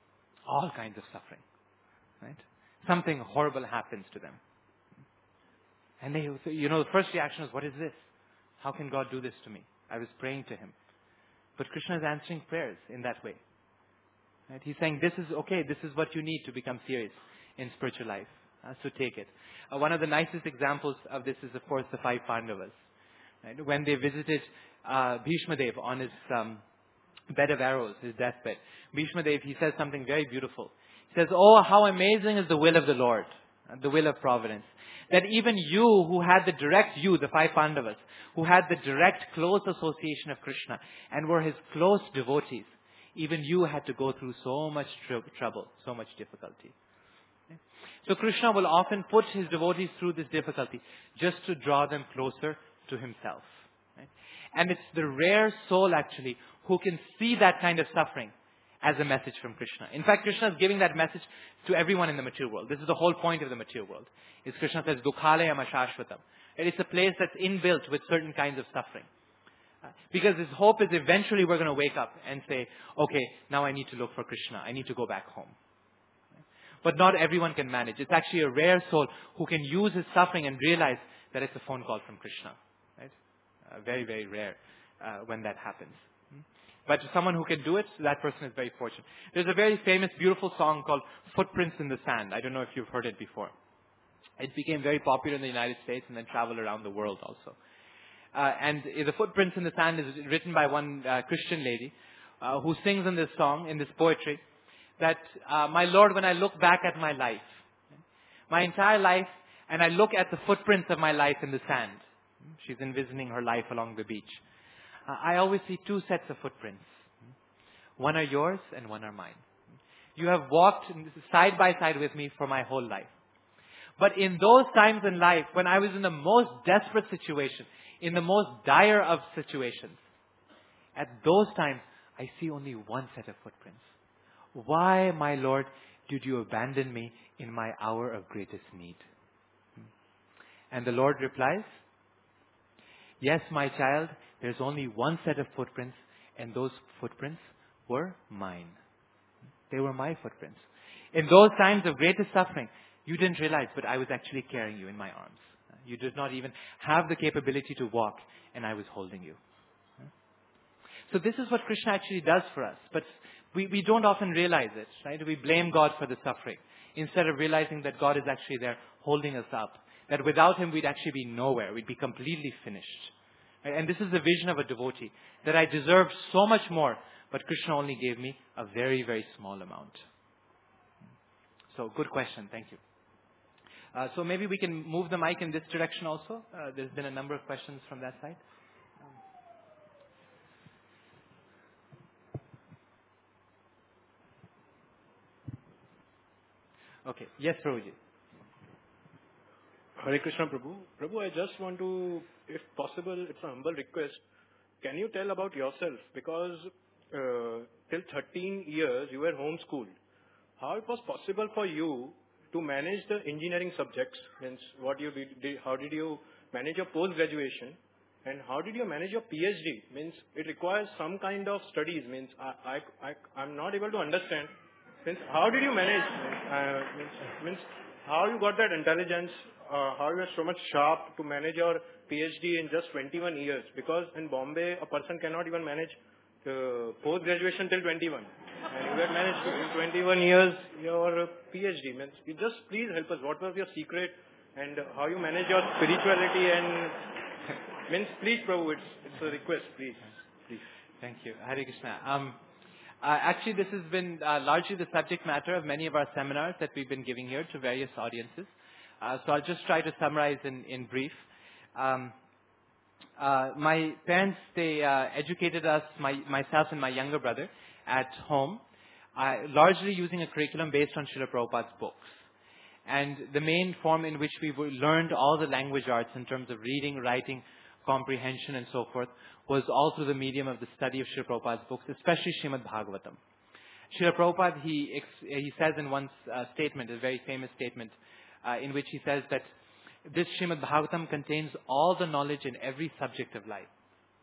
All kinds of suffering. Right? Something horrible happens to them. And they, you know, the first reaction is, what is this? How can God do this to me? I was praying to Him. But Krishna is answering prayers in that way. Right? He's saying, this is okay, this is what you need to become serious in spiritual life. Uh, so take it. Uh, one of the nicest examples of this is, of course, the five Pandavas. Right? When they visited uh, Bhishma Dev on his um, bed of arrows, his deathbed, Bhishma Dev, he says something very beautiful. He says, oh, how amazing is the will of the Lord, uh, the will of providence. That even you who had the direct, you, the five Pandavas, who had the direct close association of Krishna and were His close devotees, even you had to go through so much tr- trouble, so much difficulty. Okay? So Krishna will often put His devotees through this difficulty just to draw them closer to Himself. Right? And it's the rare soul actually who can see that kind of suffering as a message from Krishna. In fact, Krishna is giving that message to everyone in the material world. This is the whole point of the material world. Is Krishna says, Dukhalayam ashashvatam. And it's a place that's inbuilt with certain kinds of suffering. Uh, because his hope is eventually we're going to wake up and say, okay, now I need to look for Krishna. I need to go back home. But not everyone can manage. It's actually a rare soul who can use his suffering and realize that it's a phone call from Krishna. Right? Uh, very, very rare uh, when that happens. But someone who can do it, that person is very fortunate. There's a very famous, beautiful song called Footprints in the Sand. I don't know if you've heard it before. It became very popular in the United States and then traveled around the world also. Uh, and the Footprints in the Sand is written by one uh, Christian lady uh, who sings in this song, in this poetry, that, uh, my Lord, when I look back at my life, my entire life, and I look at the footprints of my life in the sand. She's envisioning her life along the beach. Uh, I always see two sets of footprints. One are yours and one are mine. You have walked side by side with me for my whole life. But in those times in life, when I was in the most desperate situation, in the most dire of situations, at those times, I see only one set of footprints. Why, my Lord, did you abandon me in my hour of greatest need? And the Lord replies, yes, my child, there's only one set of footprints, and those footprints were mine. They were my footprints. In those times of greatest suffering, you didn't realize, but I was actually carrying you in my arms. You did not even have the capability to walk, and I was holding you. So this is what Krishna actually does for us. But we, we don't often realize it, right? We blame God for the suffering, instead of realizing that God is actually there holding us up. That without Him, we'd actually be nowhere. We'd be completely finished. Right? And this is the vision of a devotee, that I deserved so much more, but Krishna only gave me a very, very small amount. So, good question. Thank you. Uh, so maybe we can move the mic in this direction also. Uh, there's been a number of questions from that side. Okay. Yes, Prabhuji. Hare Krishna, Prabhu. Prabhu, I just want to, if possible, it's a humble request. Can you tell about yourself? Because uh, till thirteen years, you were homeschooled. How it was possible for you to manage the engineering subjects? Means what you did, did how did you manage your post-graduation? And how did you manage your PhD? Means it requires some kind of studies. Means I, I, I, I'm not able to understand. Means how did you manage? Uh, means, means how you got that intelligence? Uh, how you are so much sharp to manage your PhD in just twenty-one years? Because in Bombay, a person cannot even manage uh, post-graduation till twenty-one. And you have managed in twenty-one years your PhD. Means you just please help us. What was your secret and how you manage your spirituality and means please, Prabhu, it's, it's a request, please. Please. Thank you. Hare Krishna. Um, uh, actually, this has been uh, largely the subject matter of many of our seminars that we've been giving here to various audiences. Uh, so I'll just try to summarize in, in brief. Um, uh, my parents, they uh, educated us, my, myself and my younger brother, at home, uh, largely using a curriculum based on Srila Prabhupada's books. And the main form in which we learned all the language arts in terms of reading, writing, comprehension and so forth was all through the medium of the study of Srila Prabhupada's books, especially Srimad Bhagavatam. Srila Prabhupada, he, he says in one uh, statement, a very famous statement, uh, in which he says that this Srimad Bhagavatam contains all the knowledge in every subject of life.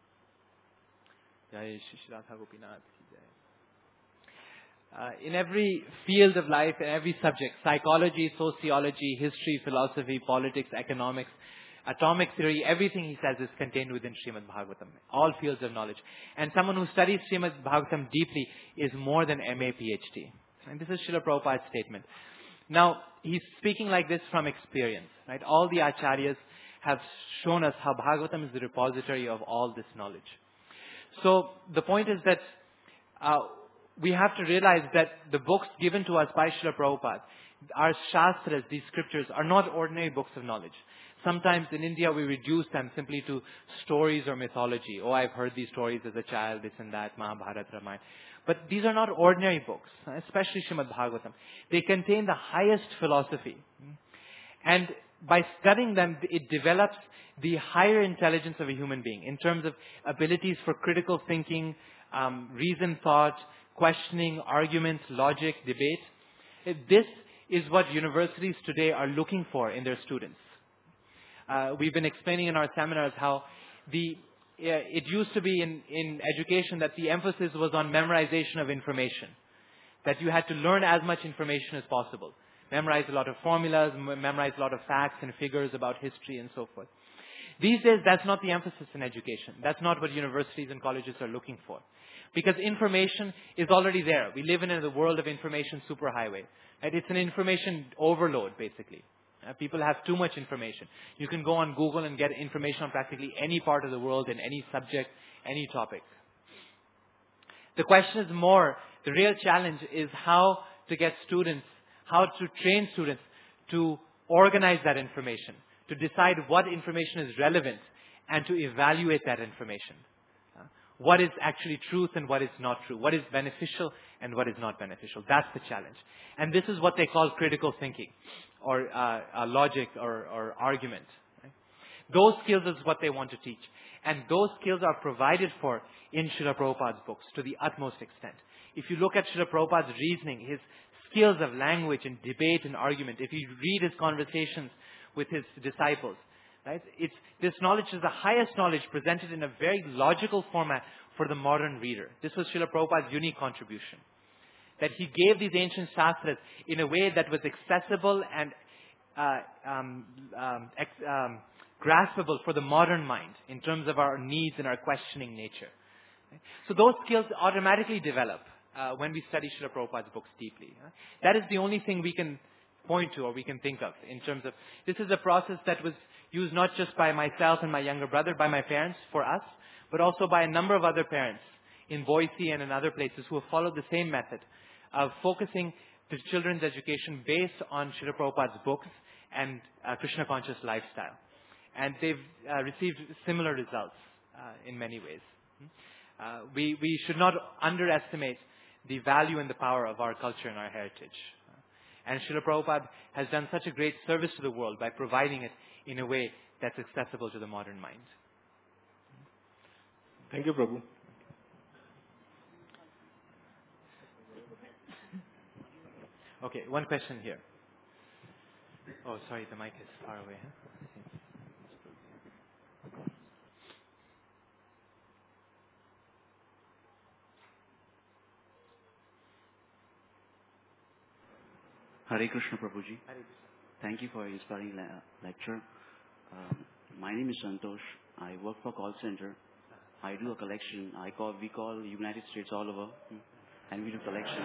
Uh, in every field of life, in every subject, psychology, sociology, history, philosophy, politics, economics, atomic theory, everything he says is contained within Srimad Bhagavatam. All fields of knowledge. And someone who studies Srimad Bhagavatam deeply is more than M A PhD. And this is Srila Prabhupada's statement. Now, he's speaking like this from experience. Right? All the acharyas have shown us how Bhagavatam is the repository of all this knowledge. So, the point is that uh, we have to realize that the books given to us by Srila Prabhupada, our shastras, these scriptures, are not ordinary books of knowledge. Sometimes in India we reduce them simply to stories or mythology. Oh, I've heard these stories as a child, this and that, Mahabharata, Ramayana. But these are not ordinary books, especially Srimad Bhagavatam. They contain the highest philosophy. And by studying them, it develops the higher intelligence of a human being in terms of abilities for critical thinking, um, reasoned thought, questioning, arguments, logic, debate. This is what universities today are looking for in their students. Uh, we've been explaining in our seminars how the uh, it used to be in, in education that the emphasis was on memorization of information, that you had to learn as much information as possible, memorize a lot of formulas, m- memorize a lot of facts and figures about history and so forth. These days, that's not the emphasis in education. That's not what universities and colleges are looking for. Because information is already there. We live in a world of information superhighway. Right? It's an information overload, basically. Uh, people have too much information. You can go on Google and get information on practically any part of the world in any subject, any topic. The question is more, the real challenge is how to get students, how to train students to organize that information, to decide what information is relevant, and to evaluate that information. Uh, what is actually truth and what is not true? What is beneficial and what is not beneficial? That's the challenge. And this is what they call critical thinking, or uh, uh, logic, or, or argument. Right? Those skills is what they want to teach. And those skills are provided for in Srila Prabhupada's books to the utmost extent. If you look at Srila Prabhupada's reasoning, his skills of language and debate and argument, if you read his conversations with his disciples, right, it's, this knowledge is the highest knowledge presented in a very logical format for the modern reader. This was Srila Prabhupada's unique contribution. That he gave these ancient shastras in a way that was accessible and uh, um, um, ex, um, graspable for the modern mind in terms of our needs and our questioning nature. Right? So those skills automatically develop uh, when we study Srila Prabhupada's books deeply. Right? That is the only thing we can point to or we can think of in terms of, this is a process that was used not just by myself and my younger brother, by my parents for us, but also by a number of other parents in Boise and in other places who have followed the same method of focusing the children's education based on Srila Prabhupada's books and uh, Krishna conscious lifestyle. And they've uh, received similar results uh, in many ways. Uh, we, we should not underestimate the value and the power of our culture and our heritage. And Srila Prabhupada has done such a great service to the world by providing it in a way that's accessible to the modern mind. Thank you, Prabhu. Okay, one question here. Oh, sorry, the mic is far away. Huh? Hare Krishna, Prabhuji. Thank you for your inspiring le- lecture. Um, my name is Santosh. I work for call center. I do a collection. I call we call United States all over, and we do collections.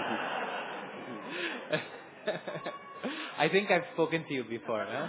I think I've spoken to you before. Huh?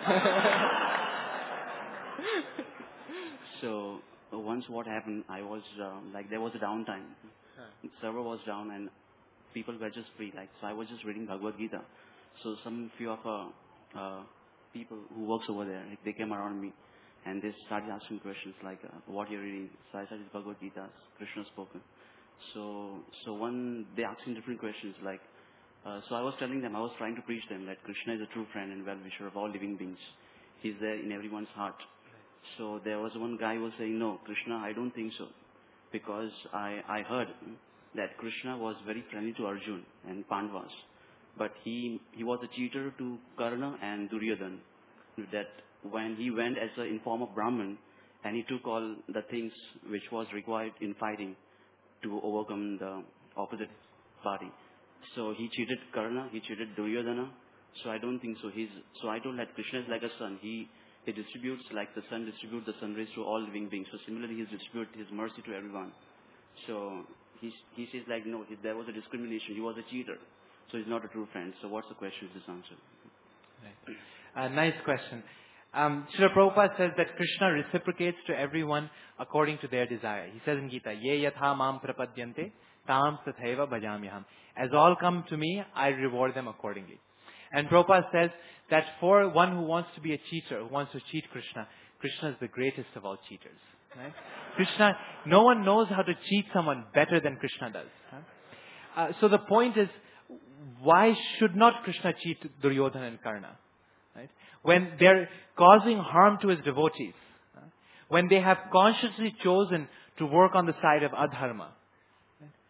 So uh, once what happened, I was um, like there was a downtime. Huh. Server was down and people were just free. Like so, I was just reading Bhagavad Gita. So some few of uh, uh, people who works over there, like, they came around me and they started asking questions like, uh, "What you're reading?" So I started Bhagavad Gita, Krishna spoken. So so one they asking different questions like. Uh, so I was telling them, I was trying to preach them that Krishna is a true friend and well-wisher of all living beings. He's there in everyone's heart. So there was one guy who was saying, no, Krishna, I don't think so. Because I, I heard that Krishna was very friendly to Arjun and Pandavas. But he, he was a cheater to Karna and Duryodhana. That when he went as a, in form of Brahman and he took all the things which was required in fighting to overcome the opposite party. So he cheated Karna, he cheated Duryodhana. So I don't think so. He's so I told that Krishna is like a sun. He he distributes like the sun distributes the sun rays to all living beings. So similarly, he distributes his mercy to everyone. So he he says like no, there was a discrimination. He was a cheater. So he's not a true friend. So what's the question? Is this answer? Right. Uh, nice question. Um, Srila Prabhupada says that Krishna reciprocates to everyone according to their desire. He says in Gita, Ye yatha mam prapadyante tam tathaiva bhajamyaham. As all come to me, I reward them accordingly. And Prabhupada says that for one who wants to be a cheater, who wants to cheat Krishna, Krishna is the greatest of all cheaters. Right? Krishna, no one knows how to cheat someone better than Krishna does. Huh? Uh, so the point is, why should not Krishna cheat Duryodhana and Karna? Right? When they're causing harm to his devotees, huh? When they have consciously chosen to work on the side of adharma, right?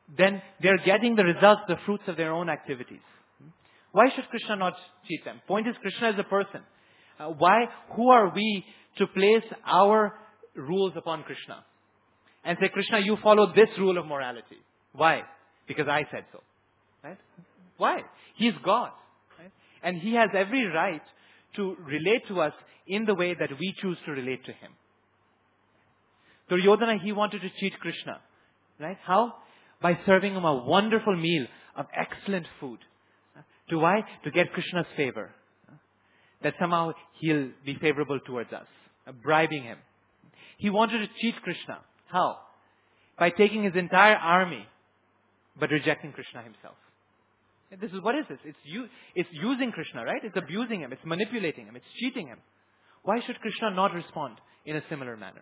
then they're getting the results, the fruits of their own activities. Why should Krishna not cheat them? Point is, Krishna is a person. Uh, why? Who are we to place our rules upon Krishna? And say, Krishna, you follow this rule of morality. Why? Because I said so. Right? Why? He's God. Right? And He has every right to relate to us in the way that we choose to relate to Him. Duryodhana, he wanted to cheat Krishna. Right? How? By serving him a wonderful meal of excellent food. To why? To get Krishna's favor. That somehow he'll be favorable towards us. Bribing him. He wanted to cheat Krishna. How? By taking his entire army, but rejecting Krishna himself. This is, what is this? It's, u- it's using Krishna, right? It's abusing him. It's manipulating him. It's cheating him. Why should Krishna not respond in a similar manner?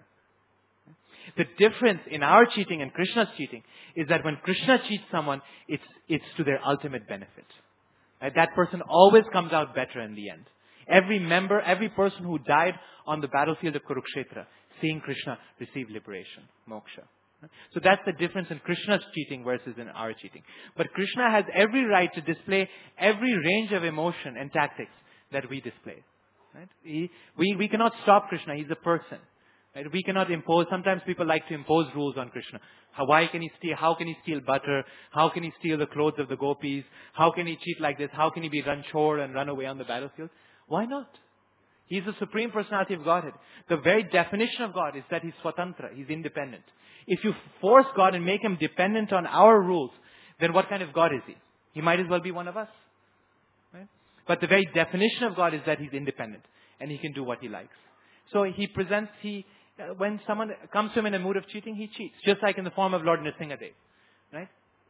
The difference in our cheating and Krishna's cheating is that when Krishna cheats someone, it's, it's to their ultimate benefit. Right? That person always comes out better in the end. Every member, every person who died on the battlefield of Kurukshetra, seeing Krishna receive liberation, moksha. So that's the difference in Krishna's cheating versus in our cheating. But Krishna has every right to display every range of emotion and tactics that we display. Right? He, we, we cannot stop Krishna. He's a person. Right? We cannot impose. Sometimes people like to impose rules on Krishna. How, why can he steal? How can he steal butter? How can he steal the clothes of the gopis? How can he cheat like this? How can he be ranchor and run away on the battlefield? Why not? He's the Supreme Personality of Godhead. The very definition of God is that He's swatantra. He's independent. If you force God and make Him dependent on our rules, then what kind of God is He? He might as well be one of us. Right? But the very definition of God is that He's independent and He can do what He likes. So He presents, He, uh, when someone comes to Him in a mood of cheating, He cheats. Just like in the form of Lord Nrsimhadev. Right?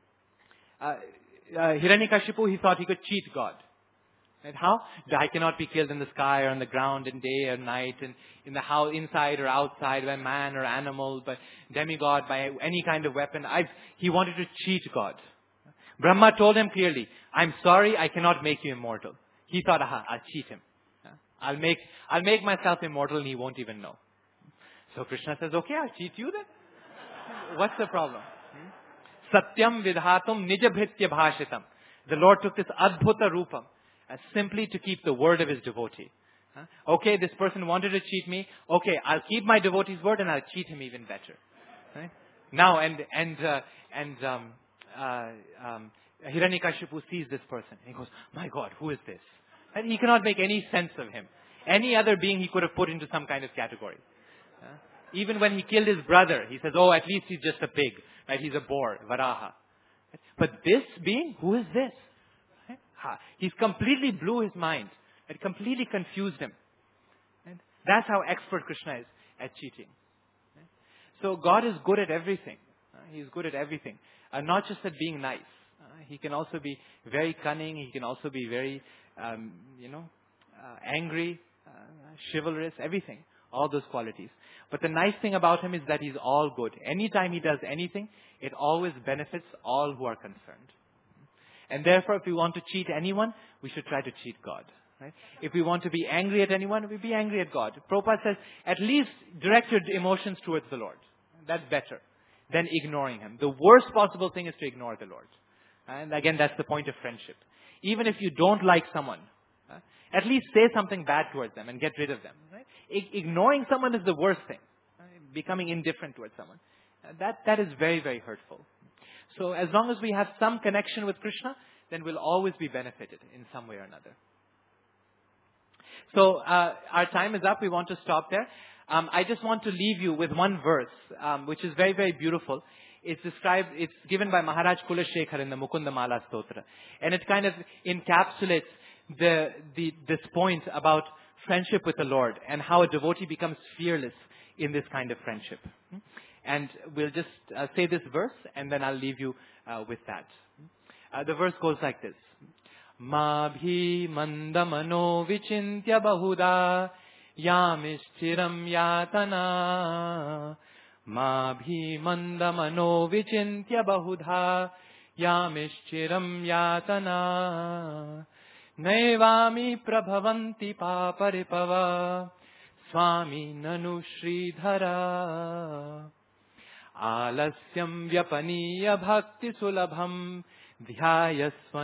Uh, uh, Hiranyakashipu, he thought he could cheat God. Right? How? I cannot be killed in the sky or on the ground in day or night, and in the house, inside or outside, by man or animal, by demigod, by any kind of weapon. I've, he wanted to cheat God. Brahma told him clearly, I'm sorry, I cannot make you immortal. He thought, aha, I'll cheat him. I'll make, I'll make myself immortal and he won't even know. So Krishna says, okay, I'll cheat you then. What's the problem? Satyam vidhatum nijabhritya bhashitam. The Lord took this adbhuta rupam as simply to keep the word of His devotee. Huh? Okay, this person wanted to cheat me. Okay, I'll keep my devotee's word and I'll cheat him even better. Right? Now, and and uh, and um, uh, um, Hiranyakashipu sees this person. And he goes, my God, who is this? And he cannot make any sense of him. Any other being he could have put into some kind of category. Uh, even when he killed his brother, he says, oh, at least he's just a pig. Right? He's a boar, Varaha. But this being, who is this? Right? He's completely blew his mind. It completely confused him. Right? That's how expert Krishna is at cheating. Right? So God is good at everything. Uh, He's good at everything. Uh, not just at being nice. Uh, he can also be very cunning. He can also be very, um, you know, uh, angry, uh, chivalrous, everything. All those qualities. But the nice thing about Him is that He's all good. Anytime He does anything, it always benefits all who are concerned. And therefore, if we want to cheat anyone, we should try to cheat God. Right? If we want to be angry at anyone, we be angry at God. Prabhupada says, at least direct your emotions towards the Lord. That's better than ignoring Him. The worst possible thing is to ignore the Lord. And again, that's the point of friendship. Even if you don't like someone, uh, at least say something bad towards them and get rid of them. Right? I- ignoring someone is the worst thing. Uh, becoming indifferent towards someone. Uh, that, that is very, very hurtful. So as long as we have some connection with Krishna, then we'll always be benefited in some way or another. So uh, our time is up. We want to stop there. Um, I just want to leave you with one verse, um, which is very, very beautiful. It's described, it's given by Maharaj Kulashekar in the Mukunda Mala Stotra. And it kind of encapsulates the, the, this point about friendship with the Lord and how a devotee becomes fearless in this kind of friendship. And we'll just uh, say this verse and then I'll leave you uh, with that. Uh, the verse goes like this. Ma bhi mandamano vichintya bahuda yamishchiram yatana. Ma bhi mandamano vichintya bahudha yamishchiram yatana. Naivami prabhavanti paparipava swami nanu sridhara. Alasyam vyapaniya bhakti sulabham dhyayasva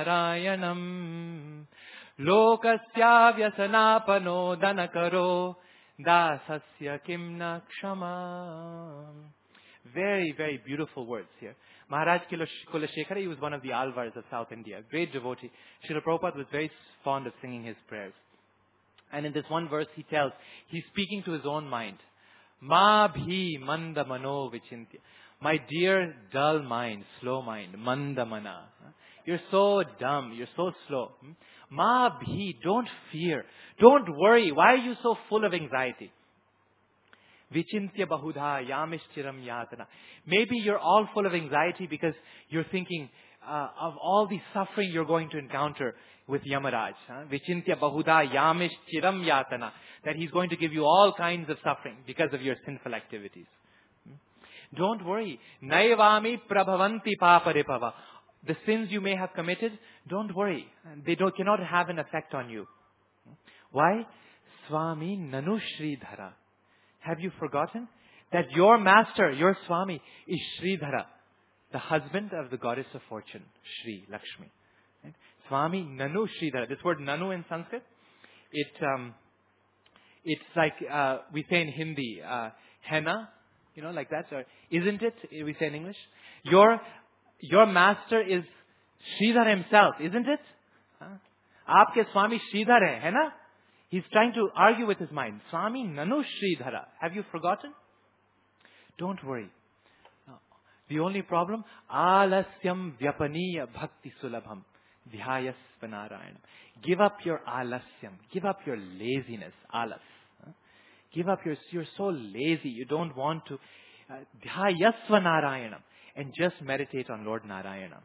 narayanam lokasya vyasanapano danakaro dasasya kimna kshama. Very, very beautiful words here. Maharaj Kulashekara, he was one of the Alvars of South India, great devotee. Srila Prabhupada was very fond of singing his prayers. And in this one verse he tells, he's speaking to his own mind. Ma bhi manda mano vichintya. My dear dull mind, slow mind, manda mana. You're so dumb, you're so slow. Ma bhi, don't fear, don't worry. Why are you so full of anxiety? Vichintya bahudha yamishchiram yatana. Maybe you're all full of anxiety because you're thinking uh, of all the suffering you're going to encounter with Yamaraj. Huh? Vichintya bahudha yamishchiram yatana. That he's going to give you all kinds of suffering because of your sinful activities. Hmm? Don't worry. Naivami prabhavanti paparipava. The sins you may have committed, don't worry. They don't, cannot have an effect on you. Why? Swami nanu Sridhara. Have you forgotten that your master, your Swami, is Sridhara, the husband of the goddess of fortune, Shri Lakshmi. Right? Swami Nanu Sridhara. This word Nanu in Sanskrit, it um, it's like uh, we say in Hindi, uh, henna, you know, like that. Or isn't it? We say in English. Your your master is Sridhar himself, isn't it? Huh? Aapke Swami Sridhar hai, hai na? He's trying to argue with his mind. Swami Nanu Sridhara. Have you forgotten? Don't worry. No. The only problem, alasyam vyapaniya bhakti sulabham dhyayasva narayanam. Give up your alasyam. Give up your laziness. Alas. Huh? Give up your, you're so lazy. You don't want to. Dhyayasva narayanam. And just meditate on Lord Narayana.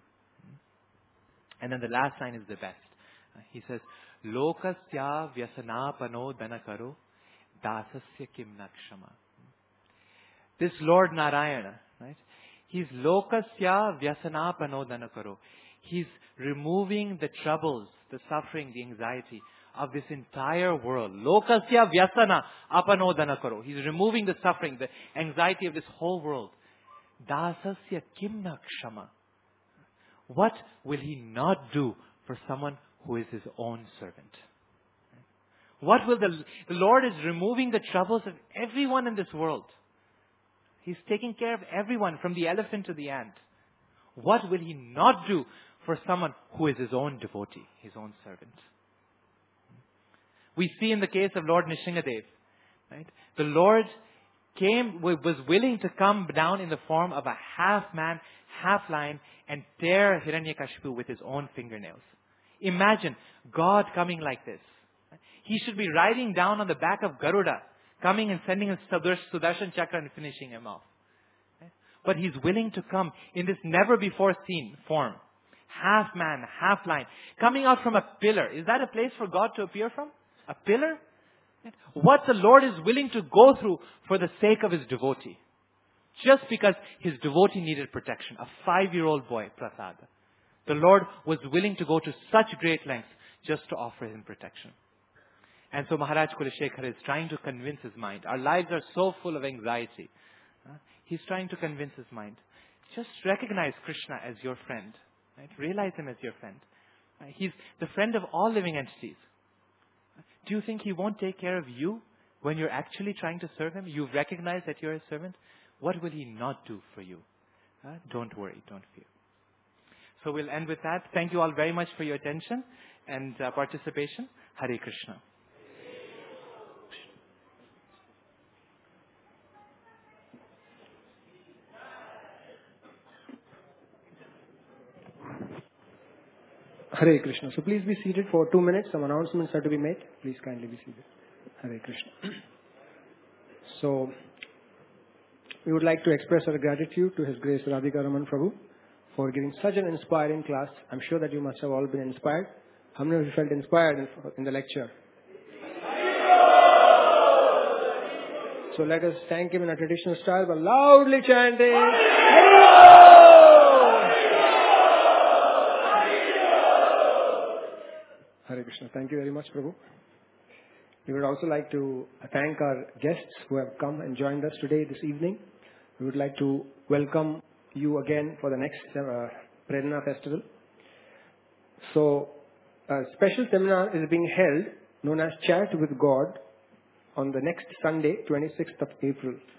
And then the last line is the best. He says, Lokasya vyasanapano danakaro dasasya kim nakshama. This Lord Narayana, right? He's lokasya vyasanapano danakaro. He's removing the troubles, the suffering, the anxiety of this entire world. Lokasya vyasana apano danakaro. He's removing the suffering, the anxiety of this whole world. Dasasya kim nakshama. What will he not do for someone who is his own servant? What will the, the Lord is removing the troubles of everyone in this world. He's taking care of everyone from the elephant to the ant. What will he not do for someone who is his own devotee, his own servant? We see in the case of Lord Nrsingadev, right? The Lord came, was willing to come down in the form of a half man, half lion and tear Hiranyakashipu with his own fingernails. Imagine God coming like this. He should be riding down on the back of Garuda, coming and sending his Sudarshan Chakra and finishing him off. But he's willing to come in this never before seen form. Half man, half lion. Coming out from a pillar. Is that a place for God to appear from? A pillar? What the Lord is willing to go through for the sake of his devotee. Just because his devotee needed protection. A five-year-old boy, Prasad. The Lord was willing to go to such great lengths just to offer him protection. And so Maharaj Kulashekara is trying to convince his mind. Our lives are so full of anxiety. Uh, he's trying to convince his mind. Just recognize Krishna as your friend. Right? Realize him as your friend. Uh, he's the friend of all living entities. Uh, do you think he won't take care of you when you're actually trying to serve him? You've recognized that you're a servant. What will he not do for you? Uh, don't worry. Don't fear. So we'll end with that. Thank you all very much for your attention and uh, participation. Hare Krishna. Hare Krishna. So please be seated for two minutes. Some announcements are to be made. Please kindly be seated. Hare Krishna. So, we would like to express our gratitude to His Grace Radhika Raman Prabhu for giving such an inspiring class. I'm sure that you must have all been inspired. How many of you felt inspired in, in the lecture? So let us thank him in a traditional style by loudly chanting. Hare Krishna. Thank you very much, Prabhu. We would also like to thank our guests who have come and joined us today, this evening. we would like to welcome you again for the next uh, Prerna Festival. So, a special seminar is being held known as Chat with God on the next Sunday, twenty-sixth of April.